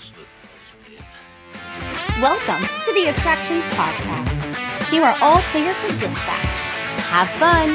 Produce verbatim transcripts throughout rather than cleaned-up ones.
Elizabeth calls me. Welcome to the Attractions Podcast. You are all clear for dispatch. Have fun.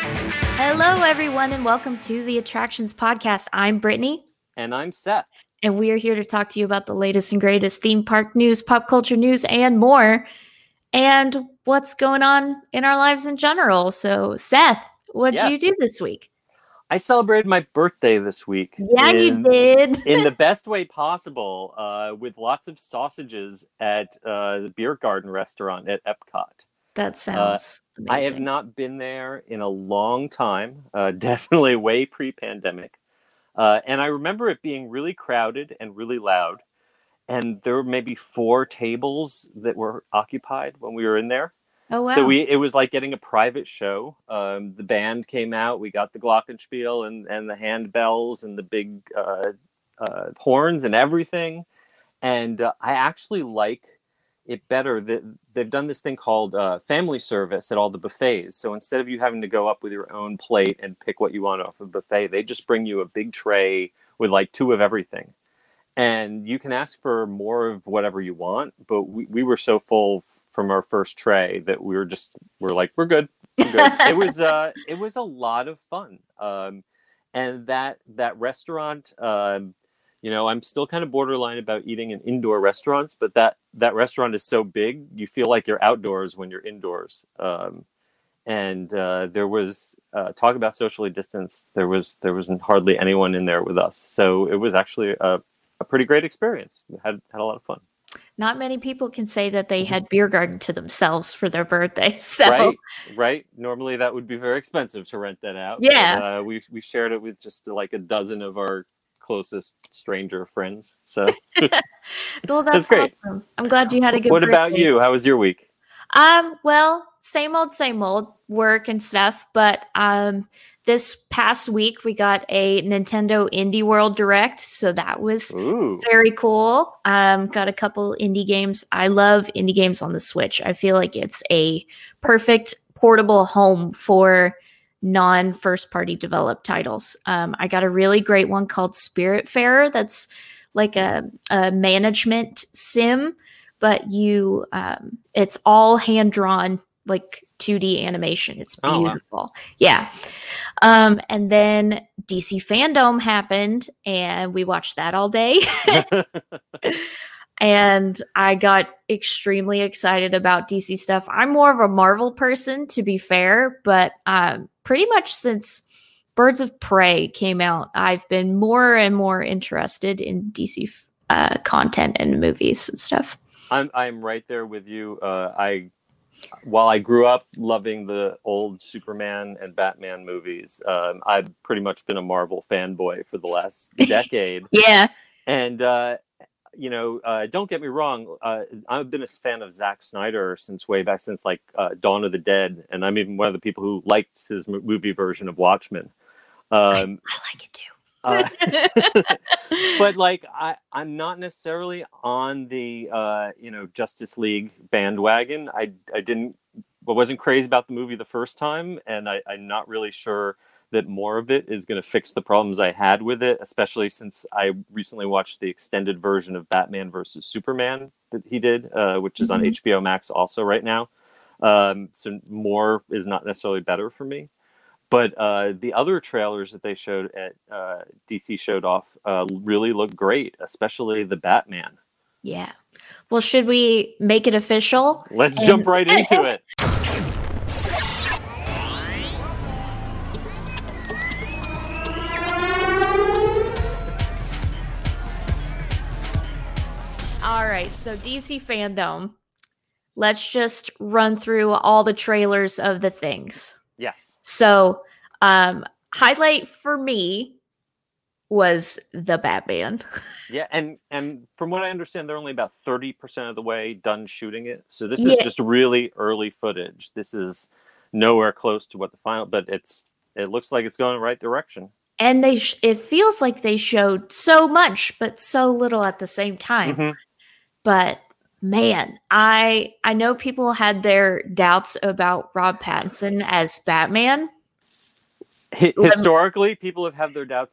Hello, everyone, and welcome to the Attractions Podcast. I'm Brittany. And I'm Seth. And we are here to talk to you about the latest and greatest theme park news, pop culture news, and more, and what's going on in our lives in general. So, Seth, what did Yes. you do this week? I celebrated my birthday this week. Yeah, in, you did. in the best way possible, uh, with lots of sausages at uh, the Beer Garden restaurant at Epcot. That sounds uh, I have amazing. not been there in a long time, uh, definitely way pre-pandemic. Uh, and I remember it being really crowded and really loud. And there were maybe four tables that were occupied when we were in there. Oh, wow. So we it was like getting a private show. Um, the band came out. We got the glockenspiel and, and the handbells and the big uh, uh, horns and everything. And uh, I actually like it better that they've done this thing called uh, family service at all the buffets. So instead of you having to go up with your own plate and pick what you want off a buffet, they just bring you a big tray with like two of everything. And you can ask for more of whatever you want. But we, we were so full from our first tray that we were just, we're like, we're good. We're good. it was, uh, it was a lot of fun. Um, and that, that restaurant, um, you know, I'm still kind of borderline about eating in indoor restaurants, but that, that restaurant is so big, you feel like you're outdoors when you're indoors. Um, and uh, there was, uh, talk about socially distanced, there was, there wasn't hardly anyone in there with us. So it was actually a, a pretty great experience. We had, had a lot of fun. Not many people can say that they had Beer Garden to themselves for their birthday. So. Right, right. Normally that would be very expensive to rent that out. Yeah. But, uh, we, we shared it with just like a dozen of our closest stranger friends. So Well, that's That's great. awesome. I'm glad you had a good what birthday. about you? How was your week? Um, well, same old, same old work and stuff. But um, this past week we got a Nintendo Indie World Direct, so that was Ooh. very cool. Um, got a couple indie games. I love indie games on the Switch. I feel like it's a perfect portable home for non-first party developed titles. Um, I got a really great one called Spiritfarer. That's like a, a management sim. But you, um, it's all hand drawn, like two D animation. It's Oh, wow. beautiful. Yeah. Um, and then D C Fandom happened, and we watched that all day. And I got extremely excited about D C stuff. I'm more of a Marvel person, to be fair, but um, pretty much since Birds of Prey came out, I've been more and more interested in D C uh, content and movies and stuff. I'm I'm right there with you. Uh, I while I grew up loving the old Superman and Batman movies, um, I've pretty much been a Marvel fanboy for the last decade. Yeah. And uh, you know, uh, don't get me wrong. Uh, I've been a fan of Zack Snyder since way back since like uh, Dawn of the Dead, and I'm even one of the people who liked his m- movie version of Watchmen. Um, I, I like it too. uh, but like I, I'm not necessarily on the uh, you know Justice League bandwagon. I I didn't I wasn't crazy about the movie the first time, and I, I'm not really sure that more of it is going to fix the problems I had with it, especially since I recently watched the extended version of Batman versus Superman that he did, uh, which is Mhm. on H B O Max also right now. Um, so more is not necessarily better for me. But uh, the other trailers that they showed at uh, D C showed off uh, really look great, especially the Batman. Yeah. Well, should we make it official? Let's And- jump right into it. All right. So D C Fandom. Let's just run through all the trailers of the things. Yes. So, um, highlight for me was the Batman. Yeah, and and from what I understand, they're only about thirty percent of the way done shooting it. So this Yeah. is just really early footage. This is nowhere close to what the final, but it's it looks like it's going in the right direction. And they sh- it feels like they showed so much but so little at the same time. Mhm. But man, I I know people had their doubts about Rob Pattinson as Batman. Hi- Lem- historically, people have had their doubts about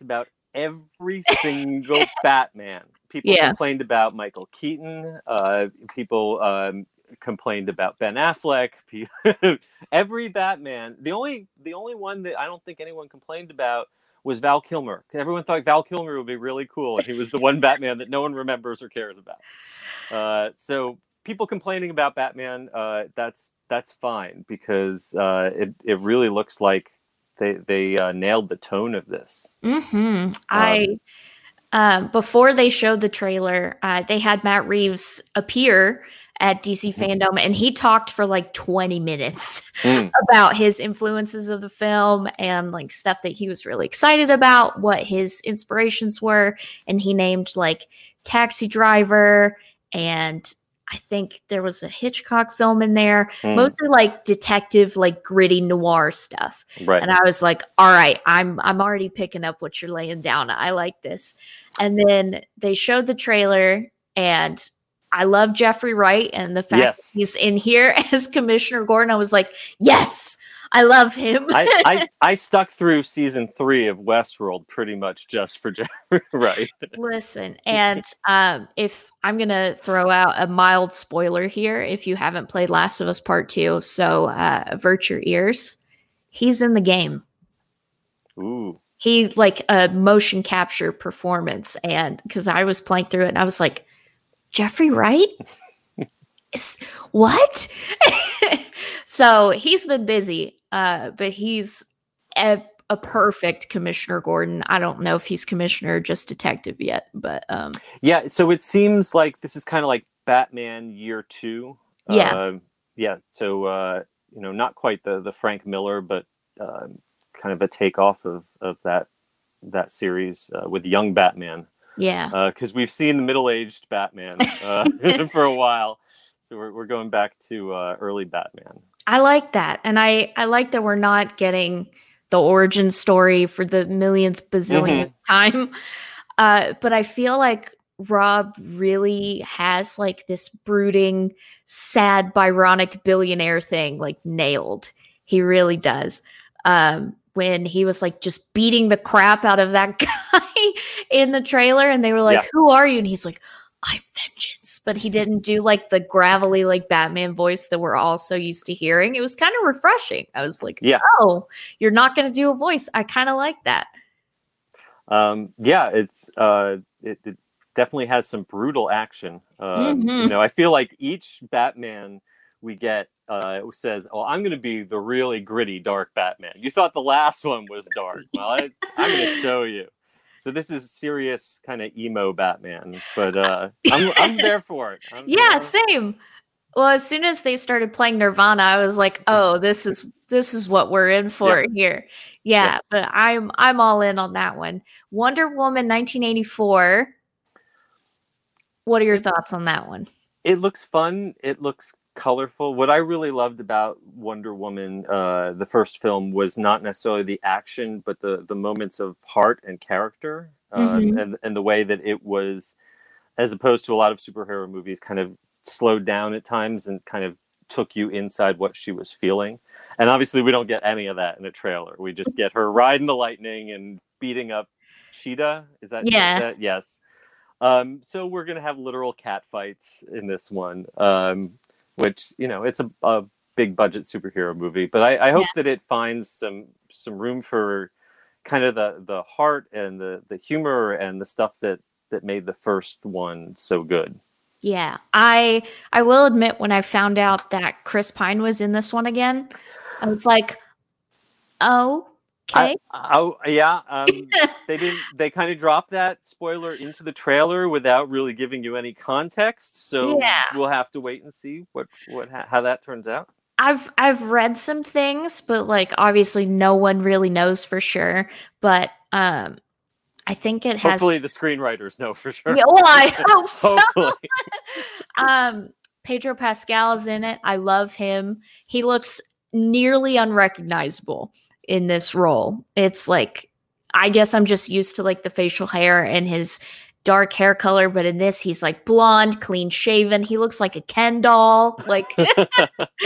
every single Batman. People Yeah. complained about Michael Keaton. Uh, people um, complained about Ben Affleck. Every Batman. The only the only one that I don't think anyone complained about was Val Kilmer. Everyone thought Val Kilmer would be really cool, and he was the one Batman that no one remembers or cares about. Uh, so people complaining about Batman, uh, that's that's fine, because uh, it it really looks like they they uh, nailed the tone of this. Mm-hmm. Um, I um, before they showed the trailer, uh, they had Matt Reeves appear at D C Fandom, and he talked for like twenty minutes mm, about his influences of the film and like stuff that he was really excited about, what his inspirations were, and he named like Taxi Driver, and I think there was a Hitchcock film in there, mm, mostly like detective, like gritty noir stuff. right. And I was like, all right, I'm I'm already picking up what you're laying down. I like this. And then they showed the trailer, and I love Jeffrey Wright, and the fact Yes. that he's in here as Commissioner Gordon, I was like, yes, I love him. I, I I stuck through season three of Westworld pretty much just for Jeffrey Wright. Listen, and um, if I'm going to throw out a mild spoiler here, if you haven't played Last of Us Part two, so uh, avert your ears, he's in the game. Ooh. He's like a motion capture performance. And because I was playing through it, and I was like, Jeffrey Wright? Is, what? So he's been busy, uh, but he's a, a perfect Commissioner Gordon. I don't know if he's commissioner or just detective yet, but um, Yeah, so it seems like this is kind of like Batman Year Two. Yeah. Uh, yeah. So uh, you know, not quite the the Frank Miller, but uh, kind of a takeoff of of that that series uh, with young Batman. yeah. Because uh, we've seen the middle-aged Batman uh, for a while, so we're we're going back to uh, early Batman. I like that. And I, I like that we're not getting the origin story for the millionth bazillionth time. Uh, but I feel like Rob really has like this brooding, sad, Byronic billionaire thing like nailed. He really does. Um, when he was like just beating the crap out of that guy in the trailer, and they were like, Yeah. who are you? And he's like, I'm vengeance. But he didn't do like the gravelly like Batman voice that we're all so used to hearing. It was kind of refreshing. I was like, Yeah. oh, you're not going to do a voice. I kind of like that. Um, yeah, it's uh, it, it definitely has some brutal action. Um, Mhm. You know, I feel like each Batman we get uh, says, "Oh, I'm going to be the really gritty, dark Batman." You thought the last one was dark. Well, I, I'm going to show you. So this is serious kind of emo Batman, but uh, I'm I'm there for it. I'm, Yeah, uh, same. Well, as soon as they started playing Nirvana, I was like, "Oh, this is this is what we're in for here." Yeah, Yeah. but I'm I'm all in on that one. Wonder Woman nineteen eighty-four. What are your thoughts on that one? It looks fun. It looks colorful. What I really loved about Wonder Woman, uh, the first film, was not necessarily the action, but the the moments of heart and character, um, Mhm. and and the way that it was, as opposed to a lot of superhero movies, kind of slowed down at times and kind of took you inside what she was feeling. And obviously, we don't get any of that in the trailer. We just get her riding the lightning and beating up Cheetah. Is that Yeah. Is that? Yes. Um, so we're gonna have literal cat fights in this one. Um, which, you know, it's a, a big budget superhero movie, but I, I hope Yeah. that it finds some some room for kind of the, the heart and the, the humor and the stuff that, that made the first one so good. Yeah, I I will admit when I found out that Chris Pine was in this one again, I was like, oh, okay. I, oh yeah, um, they didn't. They kind of dropped that spoiler into the trailer without really giving you any context. So Yeah. we'll have to wait and see what what how that turns out. I've I've read some things, but like obviously no one really knows for sure. But um, I think it has. Hopefully, the screenwriters know for sure. Yeah, well, I hope so. Hopefully. um, Pedro Pascal is in it. I love him. He looks nearly unrecognizable in this role. It's like, I guess I'm just used to like the facial hair and his dark hair color, but in this, he's like blonde, clean shaven. He looks like a Ken doll. Like,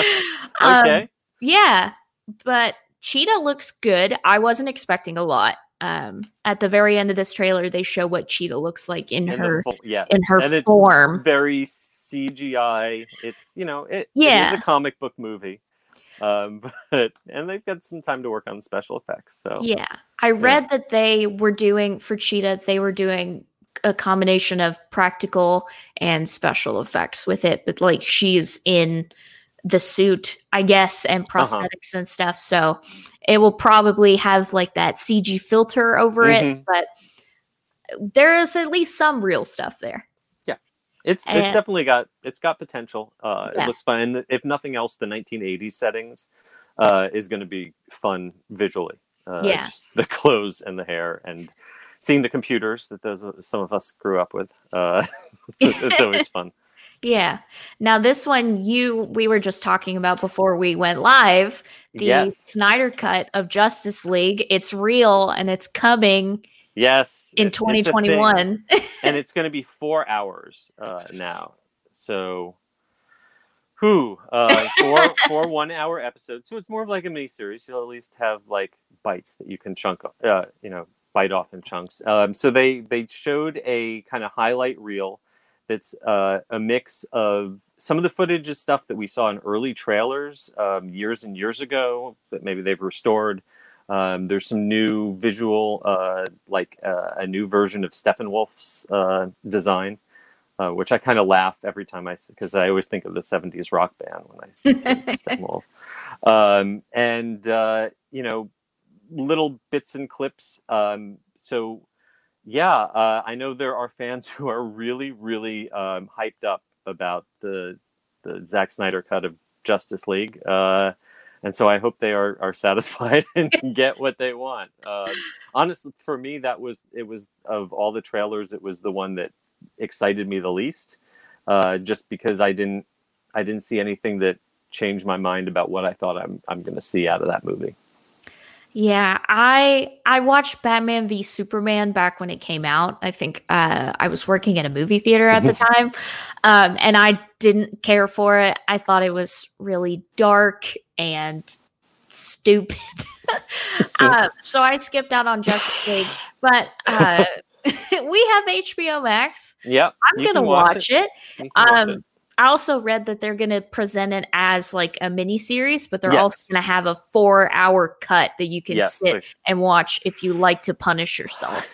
um, Okay. yeah, but Cheetah looks good. I wasn't expecting a lot. um, at the very end of this trailer, they show what Cheetah looks like in, In her the full, yes. in her and form. It's very C G I. It's you know it, Yeah. it is a comic book movie, um, but and they've got some time to work on special effects. So Yeah, I read that they were doing for Cheetah. They were doing a combination of practical and special effects with it, but like she's in the suit, I guess, and prosthetics uh-huh. and stuff. So it will probably have like that C G filter over mm-hmm. it, but there is at least some real stuff there. Yeah, it's and, it's definitely got it's got potential. Uh, yeah. It looks fun, and if nothing else, the nineteen eighties settings uh, is going to be fun visually. Uh, yeah, just the clothes and the hair and seeing the computers that those some of us grew up with. Uh, it's always fun. Yeah. Now this one you we were just talking about before we went live, the yes. Snyder Cut of Justice League. It's real and it's coming. Yes. In it, twenty twenty-one. And it's going to be four hours uh, now. So who uh four four one hour episodes. So it's more of like a mini series. You'll at least have like bites that you can chunk uh you know bite off in chunks. Um so they they showed a kind of highlight reel that's uh, a mix of some of the footage is stuff that we saw in early trailers um, years and years ago that maybe they've restored. Um, there's some new visual, uh, like uh, a new version of Steppenwolf's uh, design, uh, which I kind of laugh every time I, because I always think of the seventies rock band when I think of Steppenwolf. Um, and, uh, you know, little bits and clips. Um, so, Yeah, uh, I know there are fans who are really, really um, hyped up about the the Zack Snyder cut of Justice League, uh, and so I hope they are are satisfied and get what they want. Um, honestly, for me, that was it was of all the trailers, it was the one that excited me the least, uh, just because I didn't I didn't see anything that changed my mind about what I thought I'm I'm going to see out of that movie. Yeah, I I watched Batman v Superman back when it came out. I think uh, I was working at a movie theater at the time, um, and I didn't care for it. I thought it was really dark and stupid. uh, so I skipped out on Justice League. But uh, we have H B O Max. Yep, I'm gonna watch, watch it. it. Um, watch it. I also read that they're going to present it as like a mini series, but they're yes. also going to have a four hour cut that you can yes. sit so- and watch if you like to punish yourself.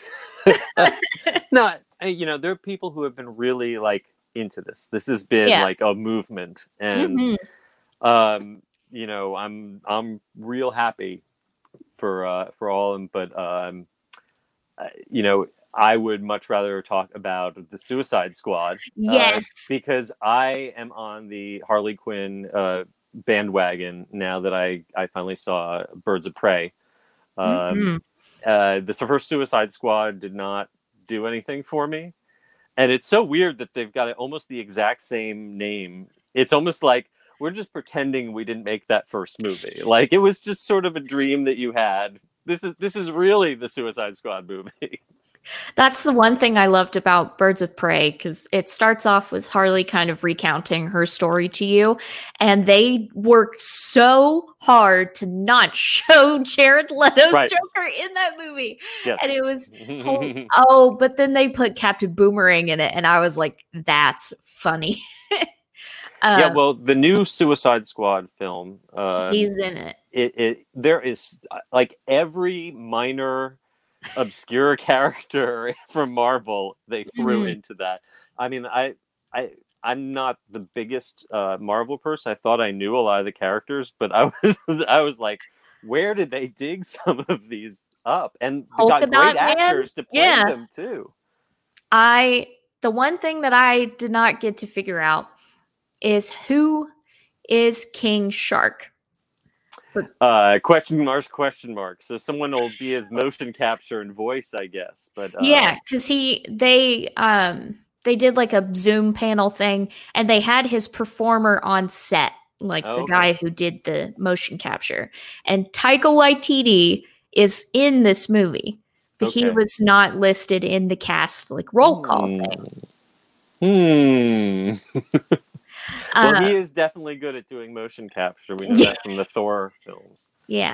No, you know, there are people who have been really like into this. This has been yeah. like a movement, and mm-hmm. um, you know, I'm I'm real happy for uh, for all of them, but um, uh, you know. I would much rather talk about the Suicide Squad. Yes. Uh, because I am on the Harley Quinn uh, bandwagon now that I, I finally saw Birds of Prey. Um, mm-hmm. uh, the first Suicide Squad did not do anything for me. And it's so weird that they've got almost the exact same name. It's almost like we're just pretending we didn't make that first movie. Like it was just sort of a dream that you had. This is this is really the Suicide Squad movie. That's the one thing I loved about Birds of Prey, because it starts off with Harley kind of recounting her story to you, and they worked so hard to not show Jared Leto's right. Joker in that movie. Yes. And it was, oh, but then they put Captain Boomerang in it, and I was like, that's funny. um, yeah, well, the new Suicide Squad film. Uh, he's in it. It, it. There is, like, every minor obscure character from Marvel they threw mm-hmm. into that. I mean, I, I, I'm not the biggest uh, Marvel person. I thought I knew a lot of the characters, but I was, I was like, where did they dig some of these up? And they got great actors to play yeah. them too. I, the one thing that I did not get to figure out is who is King Shark. Uh, question marks, question marks. So someone will be his motion capture and voice, I guess. But uh, yeah, because he they um they did like a Zoom panel thing, and they had his performer on set, like oh, the okay. guy who did the motion capture. And Taika Waititi is in this movie, but okay. he was not listed in the cast like roll call hmm. thing. Hmm. Well, uh, he is definitely good at doing motion capture. We know yeah. that from the Thor films. Yeah.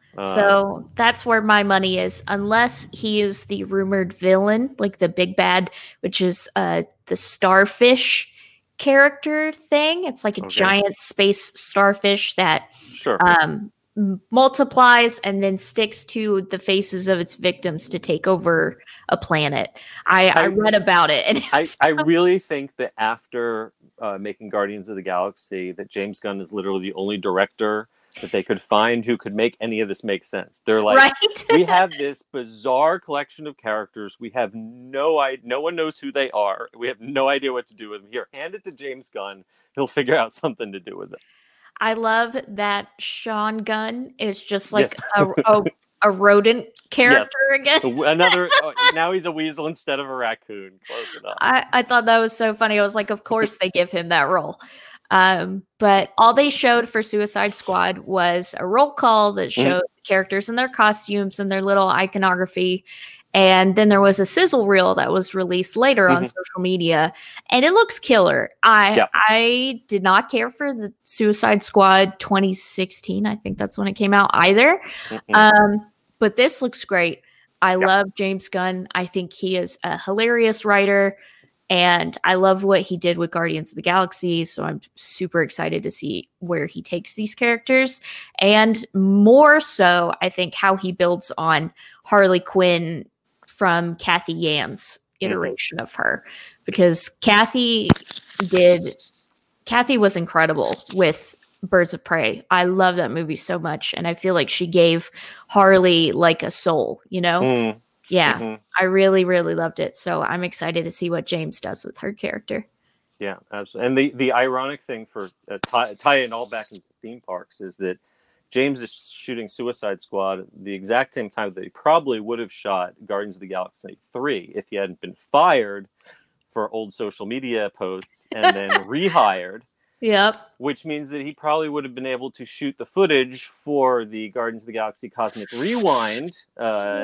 Uh, So that's where my money is, unless he is the rumored villain, like the big bad, which is uh, the starfish character thing. It's like a Okay. giant space starfish that sure. um, m- multiplies and then sticks to the faces of its victims to take over a planet. I, I, I- read about it, and it I, was I really think that after uh, making Guardians of the Galaxy, that James Gunn is literally the only director that they could find who could make any of this make sense. They're like, right. we have this bizarre collection of characters. We have no idea. No one knows who they are. We have no idea what to do with them. Here, hand it to James Gunn. He'll figure out something to do with it. I love that Sean Gunn is just like Yes. a, a a rodent character again. Another. Oh, now he's a weasel instead of a raccoon. Close enough. I, I thought that was so funny. I was like, of course they give him that role. Um, but all they showed for Suicide Squad was a roll call that showed Mhm. characters in their costumes and their little iconography. And then there was a sizzle reel that was released later on Mhm. social media, and it looks killer. I Yeah. I did not care for the Suicide Squad twenty sixteen. I think that's when it came out either. Mhm. Um, but this looks great. I Yeah. love James Gunn. I think he is a hilarious writer, and I love what he did with Guardians of the Galaxy. So I'm super excited to see where he takes these characters. And more so, I think how he builds on Harley Quinn from Kathy Yan's iteration of her. Because Kathy did, Kathy was incredible with Birds of Prey. I love that movie so much. And I feel like she gave Harley like a soul, you know? Mm. Yeah. Mhm. I really, really loved it. So I'm excited to see what James does with her character. Yeah, absolutely. And the, the ironic thing for uh, tie, tie it all back into theme parks is that James is shooting Suicide Squad the exact same time that he probably would have shot Guardians of the Galaxy three if he hadn't been fired for old social media posts and then rehired, Yep. which means that he probably would have been able to shoot the footage for the Guardians of the Galaxy Cosmic Rewind uh,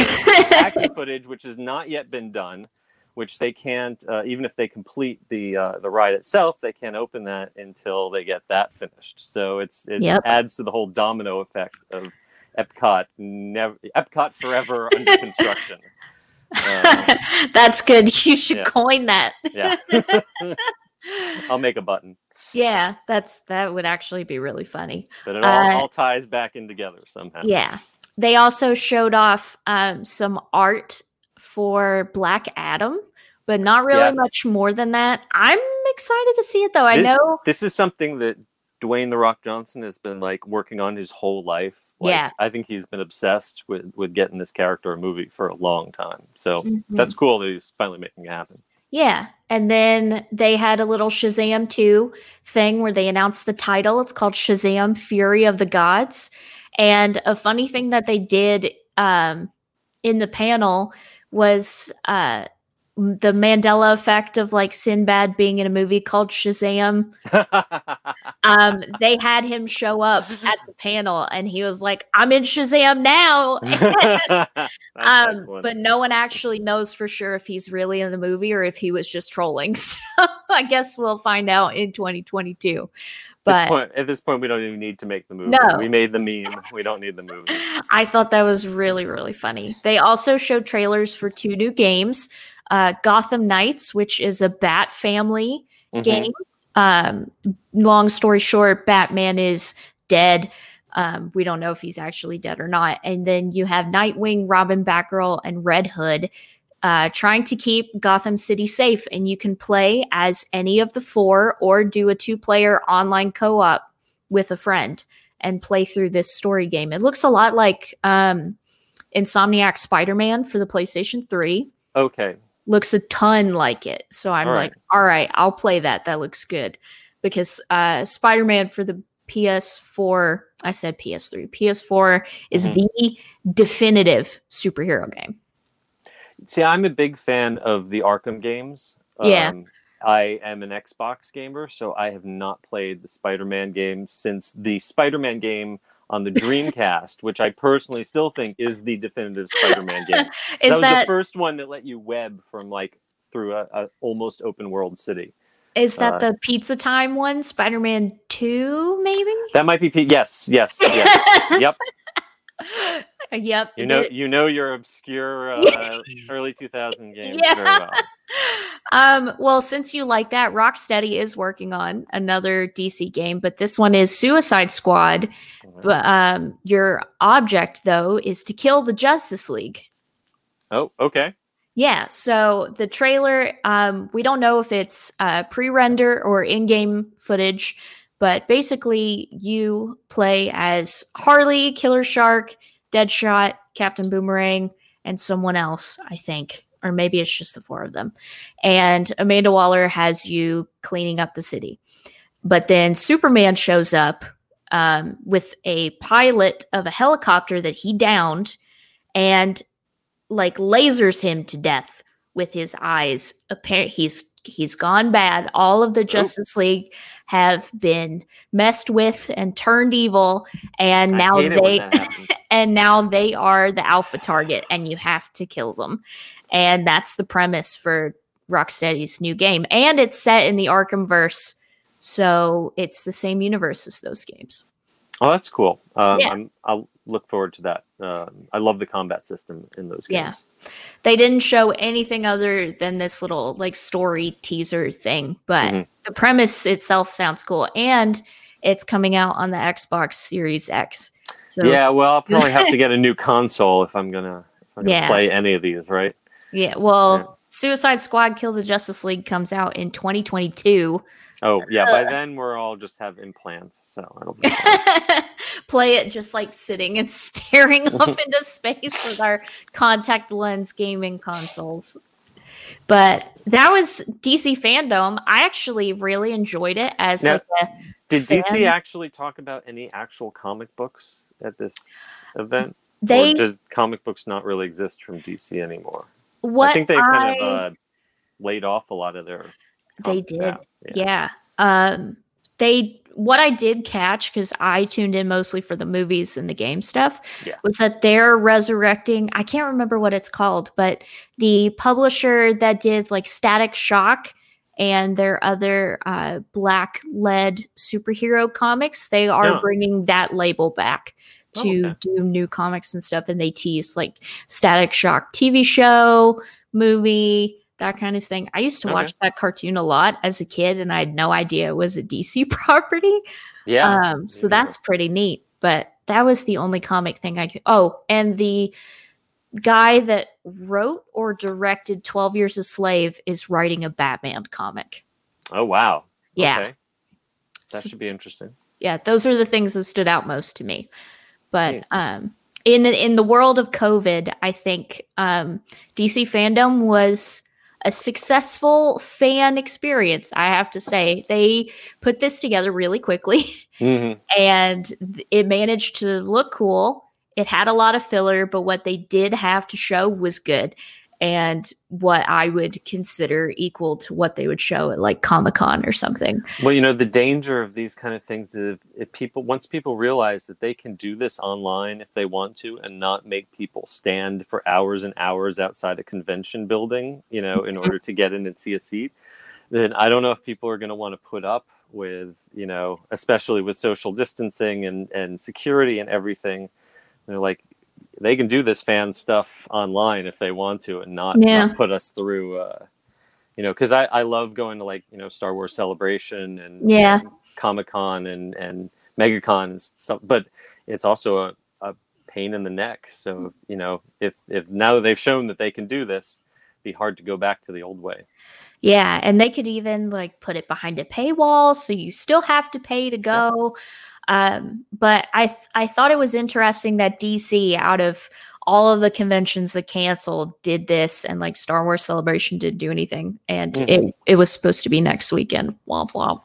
active footage, which has not yet been done, which they can't, uh, even if they complete the uh, the ride itself, they can't open that until they get that finished. So it's it Yep. adds to the whole domino effect of Epcot, never Epcot forever under construction. Uh, That's good. You should yeah. coin that. yeah, I'll make a button, Yeah, that's that would actually be really funny. but it all, Uh, all ties back in together somehow. Yeah. They also showed off um, some art for Black Adam, but not really Yes. much more than that. I'm excited to see it though. I This- know. This is something that Dwayne the Rock Johnson has been like working on his whole life. Like, Yeah. I think he's been obsessed with with getting this character a movie for a long time. So Mhm. that's cool that he's finally making it happen. Yeah. And then they had a little Shazam two thing where they announced the title. It's called Shazam Fury of the Gods. And a funny thing that they did um, in the panel was uh, the Mandela effect of like Sinbad being in a movie called Shazam. Um, they had him show up at the panel and he was like, I'm in Shazam now. That's Um, excellent. but no one actually knows for sure if he's really in the movie or if he was just trolling. So I guess we'll find out in twenty twenty-two. At this But point, at this point, we don't even need to make the movie. No. We made the meme. We don't need the movie. I thought that was really, really funny. They also showed trailers for two new games, uh, Gotham Knights, which is a Bat Family Mhm. game. Um, long story short, Batman is dead. Um, we don't know if he's actually dead or not. And then you have Nightwing, Robin, Batgirl, and Red Hood uh, trying to keep Gotham City safe. And you can play as any of the four or do a two-player online co-op with a friend and play through this story game. It looks a lot like um, Insomniac Spider-Man for the PlayStation three. Okay. Looks a ton like it. So I'm All right. like, all right, I'll play that. That looks good. Because uh, Spider-Man for the P S four, I said P S three, P S four is Mhm. the definitive superhero game. See, I'm a big fan of the Arkham games. Yeah. Um, I am an Xbox gamer, so I have not played the Spider-Man game since the Spider-Man game on the Dreamcast, which I personally still think is the definitive Spider-Man game. Is that was that the first one that let you web from like through a, a almost open world city. is that uh, the Pizza Time one? Spider-Man two, maybe? That might be P- yes, yes, yes. Yep. Yep. You it know, did- you know your obscure uh, early two thousand games Yeah. very well. Um, well, since you like that, Rocksteady is working on another D C game, but this one is Suicide Squad. Mhm. But um, your object, though, is to kill the Justice League. Oh, okay. Yeah, so the trailer, um, we don't know if it's uh, pre-render or in-game footage, but basically you play as Harley, Killer Shark, Deadshot, Captain Boomerang, and someone else, I think. Or maybe it's just the four of them. And Amanda Waller has you cleaning up the city. But then Superman shows up um, with a pilot of a helicopter that he downed and like lasers him to death with his eyes. Apparently, he's he's gone bad. All of the Justice League have been messed with and turned evil, and I now hate it when they that happens. and now they are the alpha target, and you have to kill them. And that's the premise for Rocksteady's new game, and it's set in the Arkhamverse, so it's the same universe as those games. Oh, that's cool. Um, Yeah. I'm, I'll look forward to that. Um, I love the combat system in those Yeah. games. They didn't show anything other than this little like story teaser thing, but Mhm. the premise itself sounds cool, and it's coming out on the Xbox Series X. So Yeah, well, I'll probably have to get a new console if I'm gonna, if I'm gonna Yeah. play any of these, right? yeah, well, Yeah. Suicide Squad: Kill the Justice League comes out in twenty twenty-two. Oh, yeah. By then, we're all just have implants, so it'll be fine. Play it just like sitting and staring off into space with our contact lens gaming consoles. But that was D C Fandom. I actually really enjoyed it as Now, like a Did D C fan. actually talk about any actual comic books at this event? They or does comic books not really exist from D C anymore? what I think they kind I- of uh, laid off a lot of their. They comic did. staff. Yeah. Um they what I did catch, because I tuned in mostly for the movies and the game stuff, Yeah. was that they're resurrecting, I can't remember what it's called, but the publisher that did like Static Shock and their other uh, black led superhero comics, they are Yeah. bringing that label back Oh, to okay. do new comics and stuff. And they tease like Static Shock T V show, movie, that kind of thing. I used to watch Okay. that cartoon a lot as a kid, and I had no idea it was a D C property. Yeah. Um, so me that's pretty neat. But that was the only comic thing I could. Oh, and the guy that wrote or directed twelve Years a Slave is writing a Batman comic. Oh, wow. Yeah. Okay. That So- should be interesting. Yeah, those are the things that stood out most to me. But Yeah. um, in in the world of COVID, I think um, D C Fandom was a successful fan experience. I have to say, they put this together really quickly, hmm and th- it managed to look cool. It had a lot of filler, but what they did have to show was good, and what I would consider equal to what they would show at like Comic-Con or something. Well, you know, the danger of these kind of things is if people, once people realize that they can do this online if they want to and not make people stand for hours and hours outside a convention building, you know, in order to get in and see a seat, then I don't know if people are going to want to put up with, you know, especially with social distancing and, and security and everything. They're like, they can do this fan stuff online if they want to and not, Yeah. not put us through, uh, you know, because I, I love going to like, you know, Star Wars Celebration and Yeah. and Comic-Con and, and MegaCon and stuff, but it's also a, a pain in the neck. So, you know, if, if now that they've shown that they can do this, it'd be hard to go back to the old way. Yeah, and they could even like put it behind a paywall, so you still have to pay to go. Um, but I th- I thought it was interesting that D C, out of all of the conventions that canceled, did this, and like Star Wars Celebration didn't do anything, and Mhm. it it was supposed to be next weekend. Womp womp.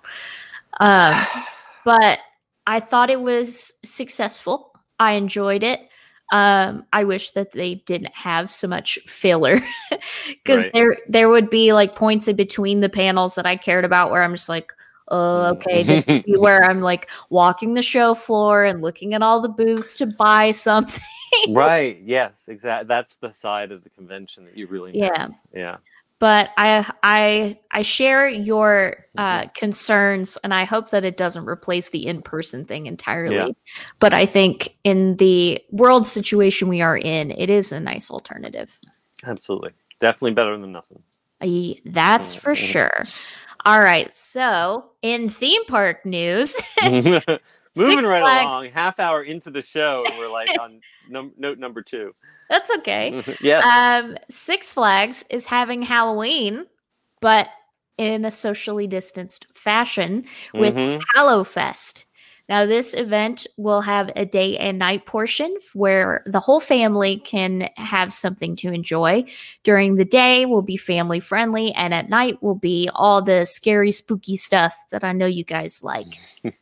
Um, but I thought it was successful. I enjoyed it. Um, I wish that they didn't have so much filler, because Right. there there would be like points in between the panels that I cared about where I'm just like, oh, okay, this would be where I'm like walking the show floor and looking at all the booths to buy something. Right. Yes, exactly. That's the side of the convention that you really miss. Yeah. Yeah. But I I I share your uh, concerns, and I hope that it doesn't replace the in-person thing entirely. Yeah. But I think in the world situation we are in, it is a nice alternative. Absolutely. Definitely better than nothing. Uh, that's for sure. All right. So in theme park news, Moving Six right Flag- along, half hour into the show, and we're like on num- note number two. that's okay. Yes. Um, Six Flags is having Halloween, but in a socially distanced fashion with Mhm. HalloFest. Now, this event will have a day and night portion where the whole family can have something to enjoy. During the day will be family friendly, and at night will be all the scary, spooky stuff that I know you guys like. uh,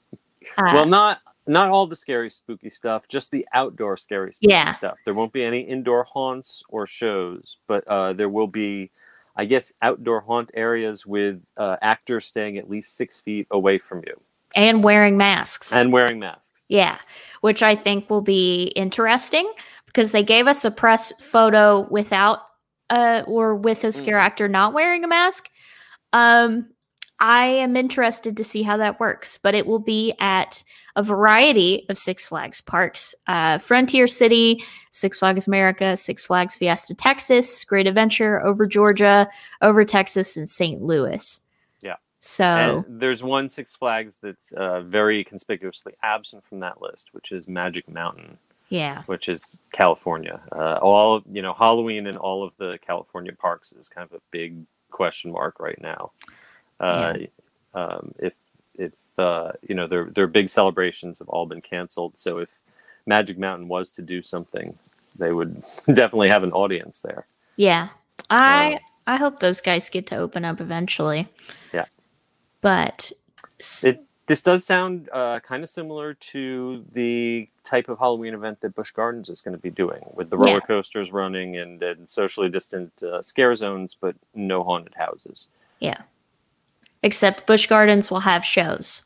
well, not not all the scary, spooky stuff, just the outdoor scary, spooky Yeah. stuff. There won't be any indoor haunts or shows, but uh, there will be, I guess, outdoor haunt areas with uh, actors staying at least six feet away from you. and wearing masks. And wearing masks. Yeah, which I think will be interesting because they gave us a press photo without uh or with a scare actor not wearing a mask. Um, I am interested to see how that works, but it will be at a variety of Six Flags parks. Uh, Frontier City, Six Flags America, Six Flags Fiesta Texas, Great Adventure, Over Georgia, Over Texas, and Saint Louis. Yeah. So And there's one Six Flags that's uh, very conspicuously absent from that list, which is Magic Mountain, yeah, which is California. Uh, all you know, Halloween in all of the California parks is kind of a big question mark right now. Uh, Yeah. um, if if uh, you know, their their big celebrations have all been canceled, so if Magic Mountain was to do something, they would definitely have an audience there. yeah. I Um, I hope those guys get to open up eventually. Yeah. But s- It this does sound uh, kind of similar to the type of Halloween event that Busch Gardens is going to be doing, with the Yeah. roller coasters running and, and socially distant uh, scare zones, but no haunted houses. yeah. Except Busch Gardens will have shows.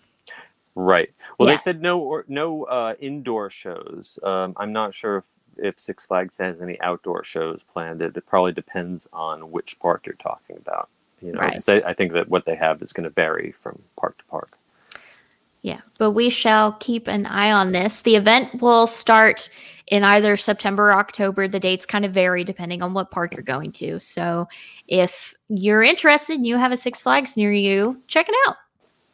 Right. Well, Yeah. they said no or no uh, indoor shows. Um, I'm not sure if, if Six Flags has any outdoor shows planned. It, it probably depends on which park you're talking about. You know, Right. 'cause I, I think that what they have is going to vary from park to park. Yeah, but we shall keep an eye on this. The event will start in either September or October. The dates kind of vary depending on what park you're going to. So if you're interested and you have a Six Flags near you, check it out.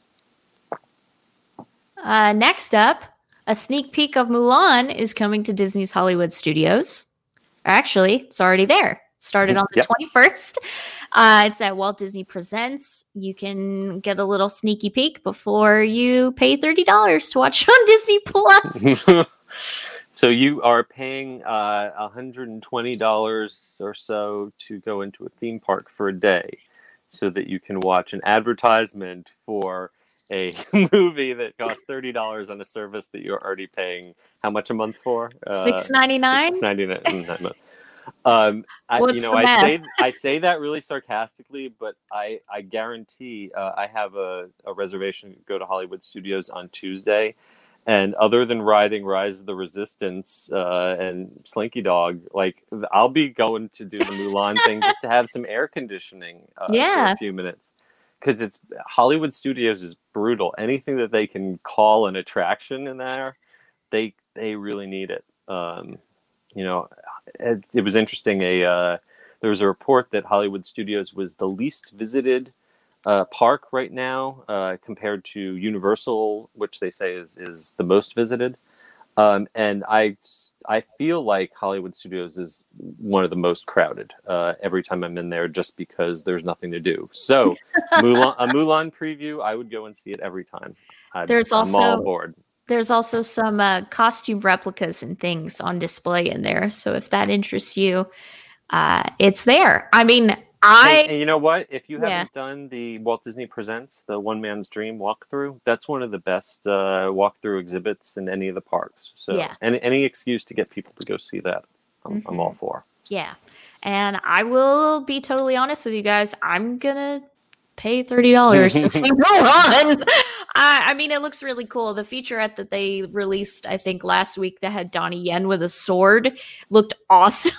Uh, next up, a sneak peek of Mulan is coming to Disney's Hollywood Studios. Actually, it's already there. Started on the Yep. twenty-first. Uh, it's at Walt Disney Presents. You can get a little sneaky peek before you pay thirty dollars to watch on Disney Plus. So you are paying uh, one hundred twenty dollars or so to go into a theme park for a day so that you can watch an advertisement for a movie that costs thirty dollars on a service that you're already paying how much a month for? Uh, Six ninety nine. six ninety-nine a month. Um, I, you What's know, the I math? say I say that really sarcastically, but I I guarantee uh, I have a, a reservation to go to Hollywood Studios on Tuesday, and other than riding Rise of the Resistance uh, and Slinky Dog, like I'll be going to do the Mulan thing just to have some air conditioning uh, for Yeah. a few minutes. Because it's Hollywood Studios is brutal. Anything that they can call an attraction in there, they they really need it. Um, you know, it, it was interesting. A uh, there was a report that Hollywood Studios was the least visited uh, park right now uh, compared to Universal, which they say is is the most visited. Um, and I I feel like Hollywood Studios is one of the most crowded uh, every time I'm in there, just because there's nothing to do. So Mulan, a Mulan preview, I would go and see it every time. I'm, There's I'm also- all aboard. There's also some uh, costume replicas and things on display in there. So if that interests you, uh, it's there. I mean, I And, and you know what? If you Yeah. haven't done the Walt Disney Presents, the One Man's Dream walkthrough, that's one of the best uh, walkthrough exhibits in any of the parks. So Yeah. any, any excuse to get people to go see that, I'm, I'm all for. Yeah. And I will be totally honest with you guys. I'm going to pay thirty dollars to see Mulan. I, I mean, it looks really cool. The featurette that they released, I think, last week that had Donnie Yen with a sword looked awesome.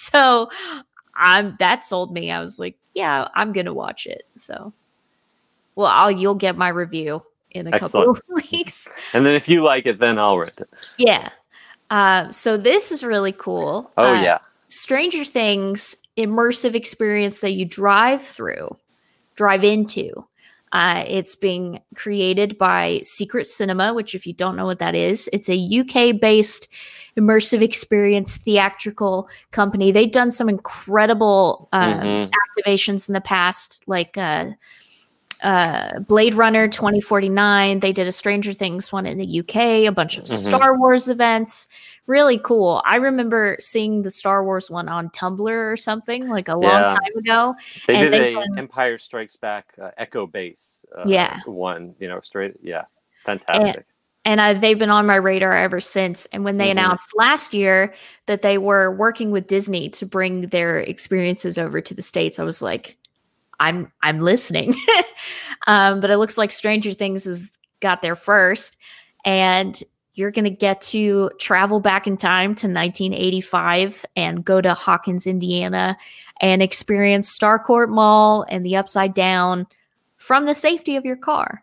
So I'm that sold me. I was like, yeah, I'm going to watch it. So Well, I'll you'll get my review in a Excellent. couple of weeks. And then if you like it, then I'll rent it. Yeah. Uh, so this is really cool. Oh, uh, yeah. Stranger Things immersive experience that you drive through, drive into. Uh, it's being created by Secret Cinema, which if you don't know what that is, it's a U K-based immersive experience theatrical company. They've done some incredible um, Mhm. activations in the past, like uh, uh, Blade Runner twenty forty-nine. They did a Stranger Things one in the U K, a bunch of Mhm. Star Wars events. Really cool. I remember seeing the Star Wars one on Tumblr or something like a long Yeah. time ago. They And did they've a done- Empire Strikes Back uh, Echo Base uh, Yeah. one, you know, straight. Yeah. Fantastic. And I, they've been on my radar ever since. And when they Mhm. announced last year that they were working with Disney to bring their experiences over to the States, I was like, I'm I'm listening. um, but it looks like Stranger Things has got there first. And you're going to get to travel back in time to nineteen eighty-five and go to Hawkins, Indiana, and experience Starcourt Mall and the Upside Down from the safety of your car.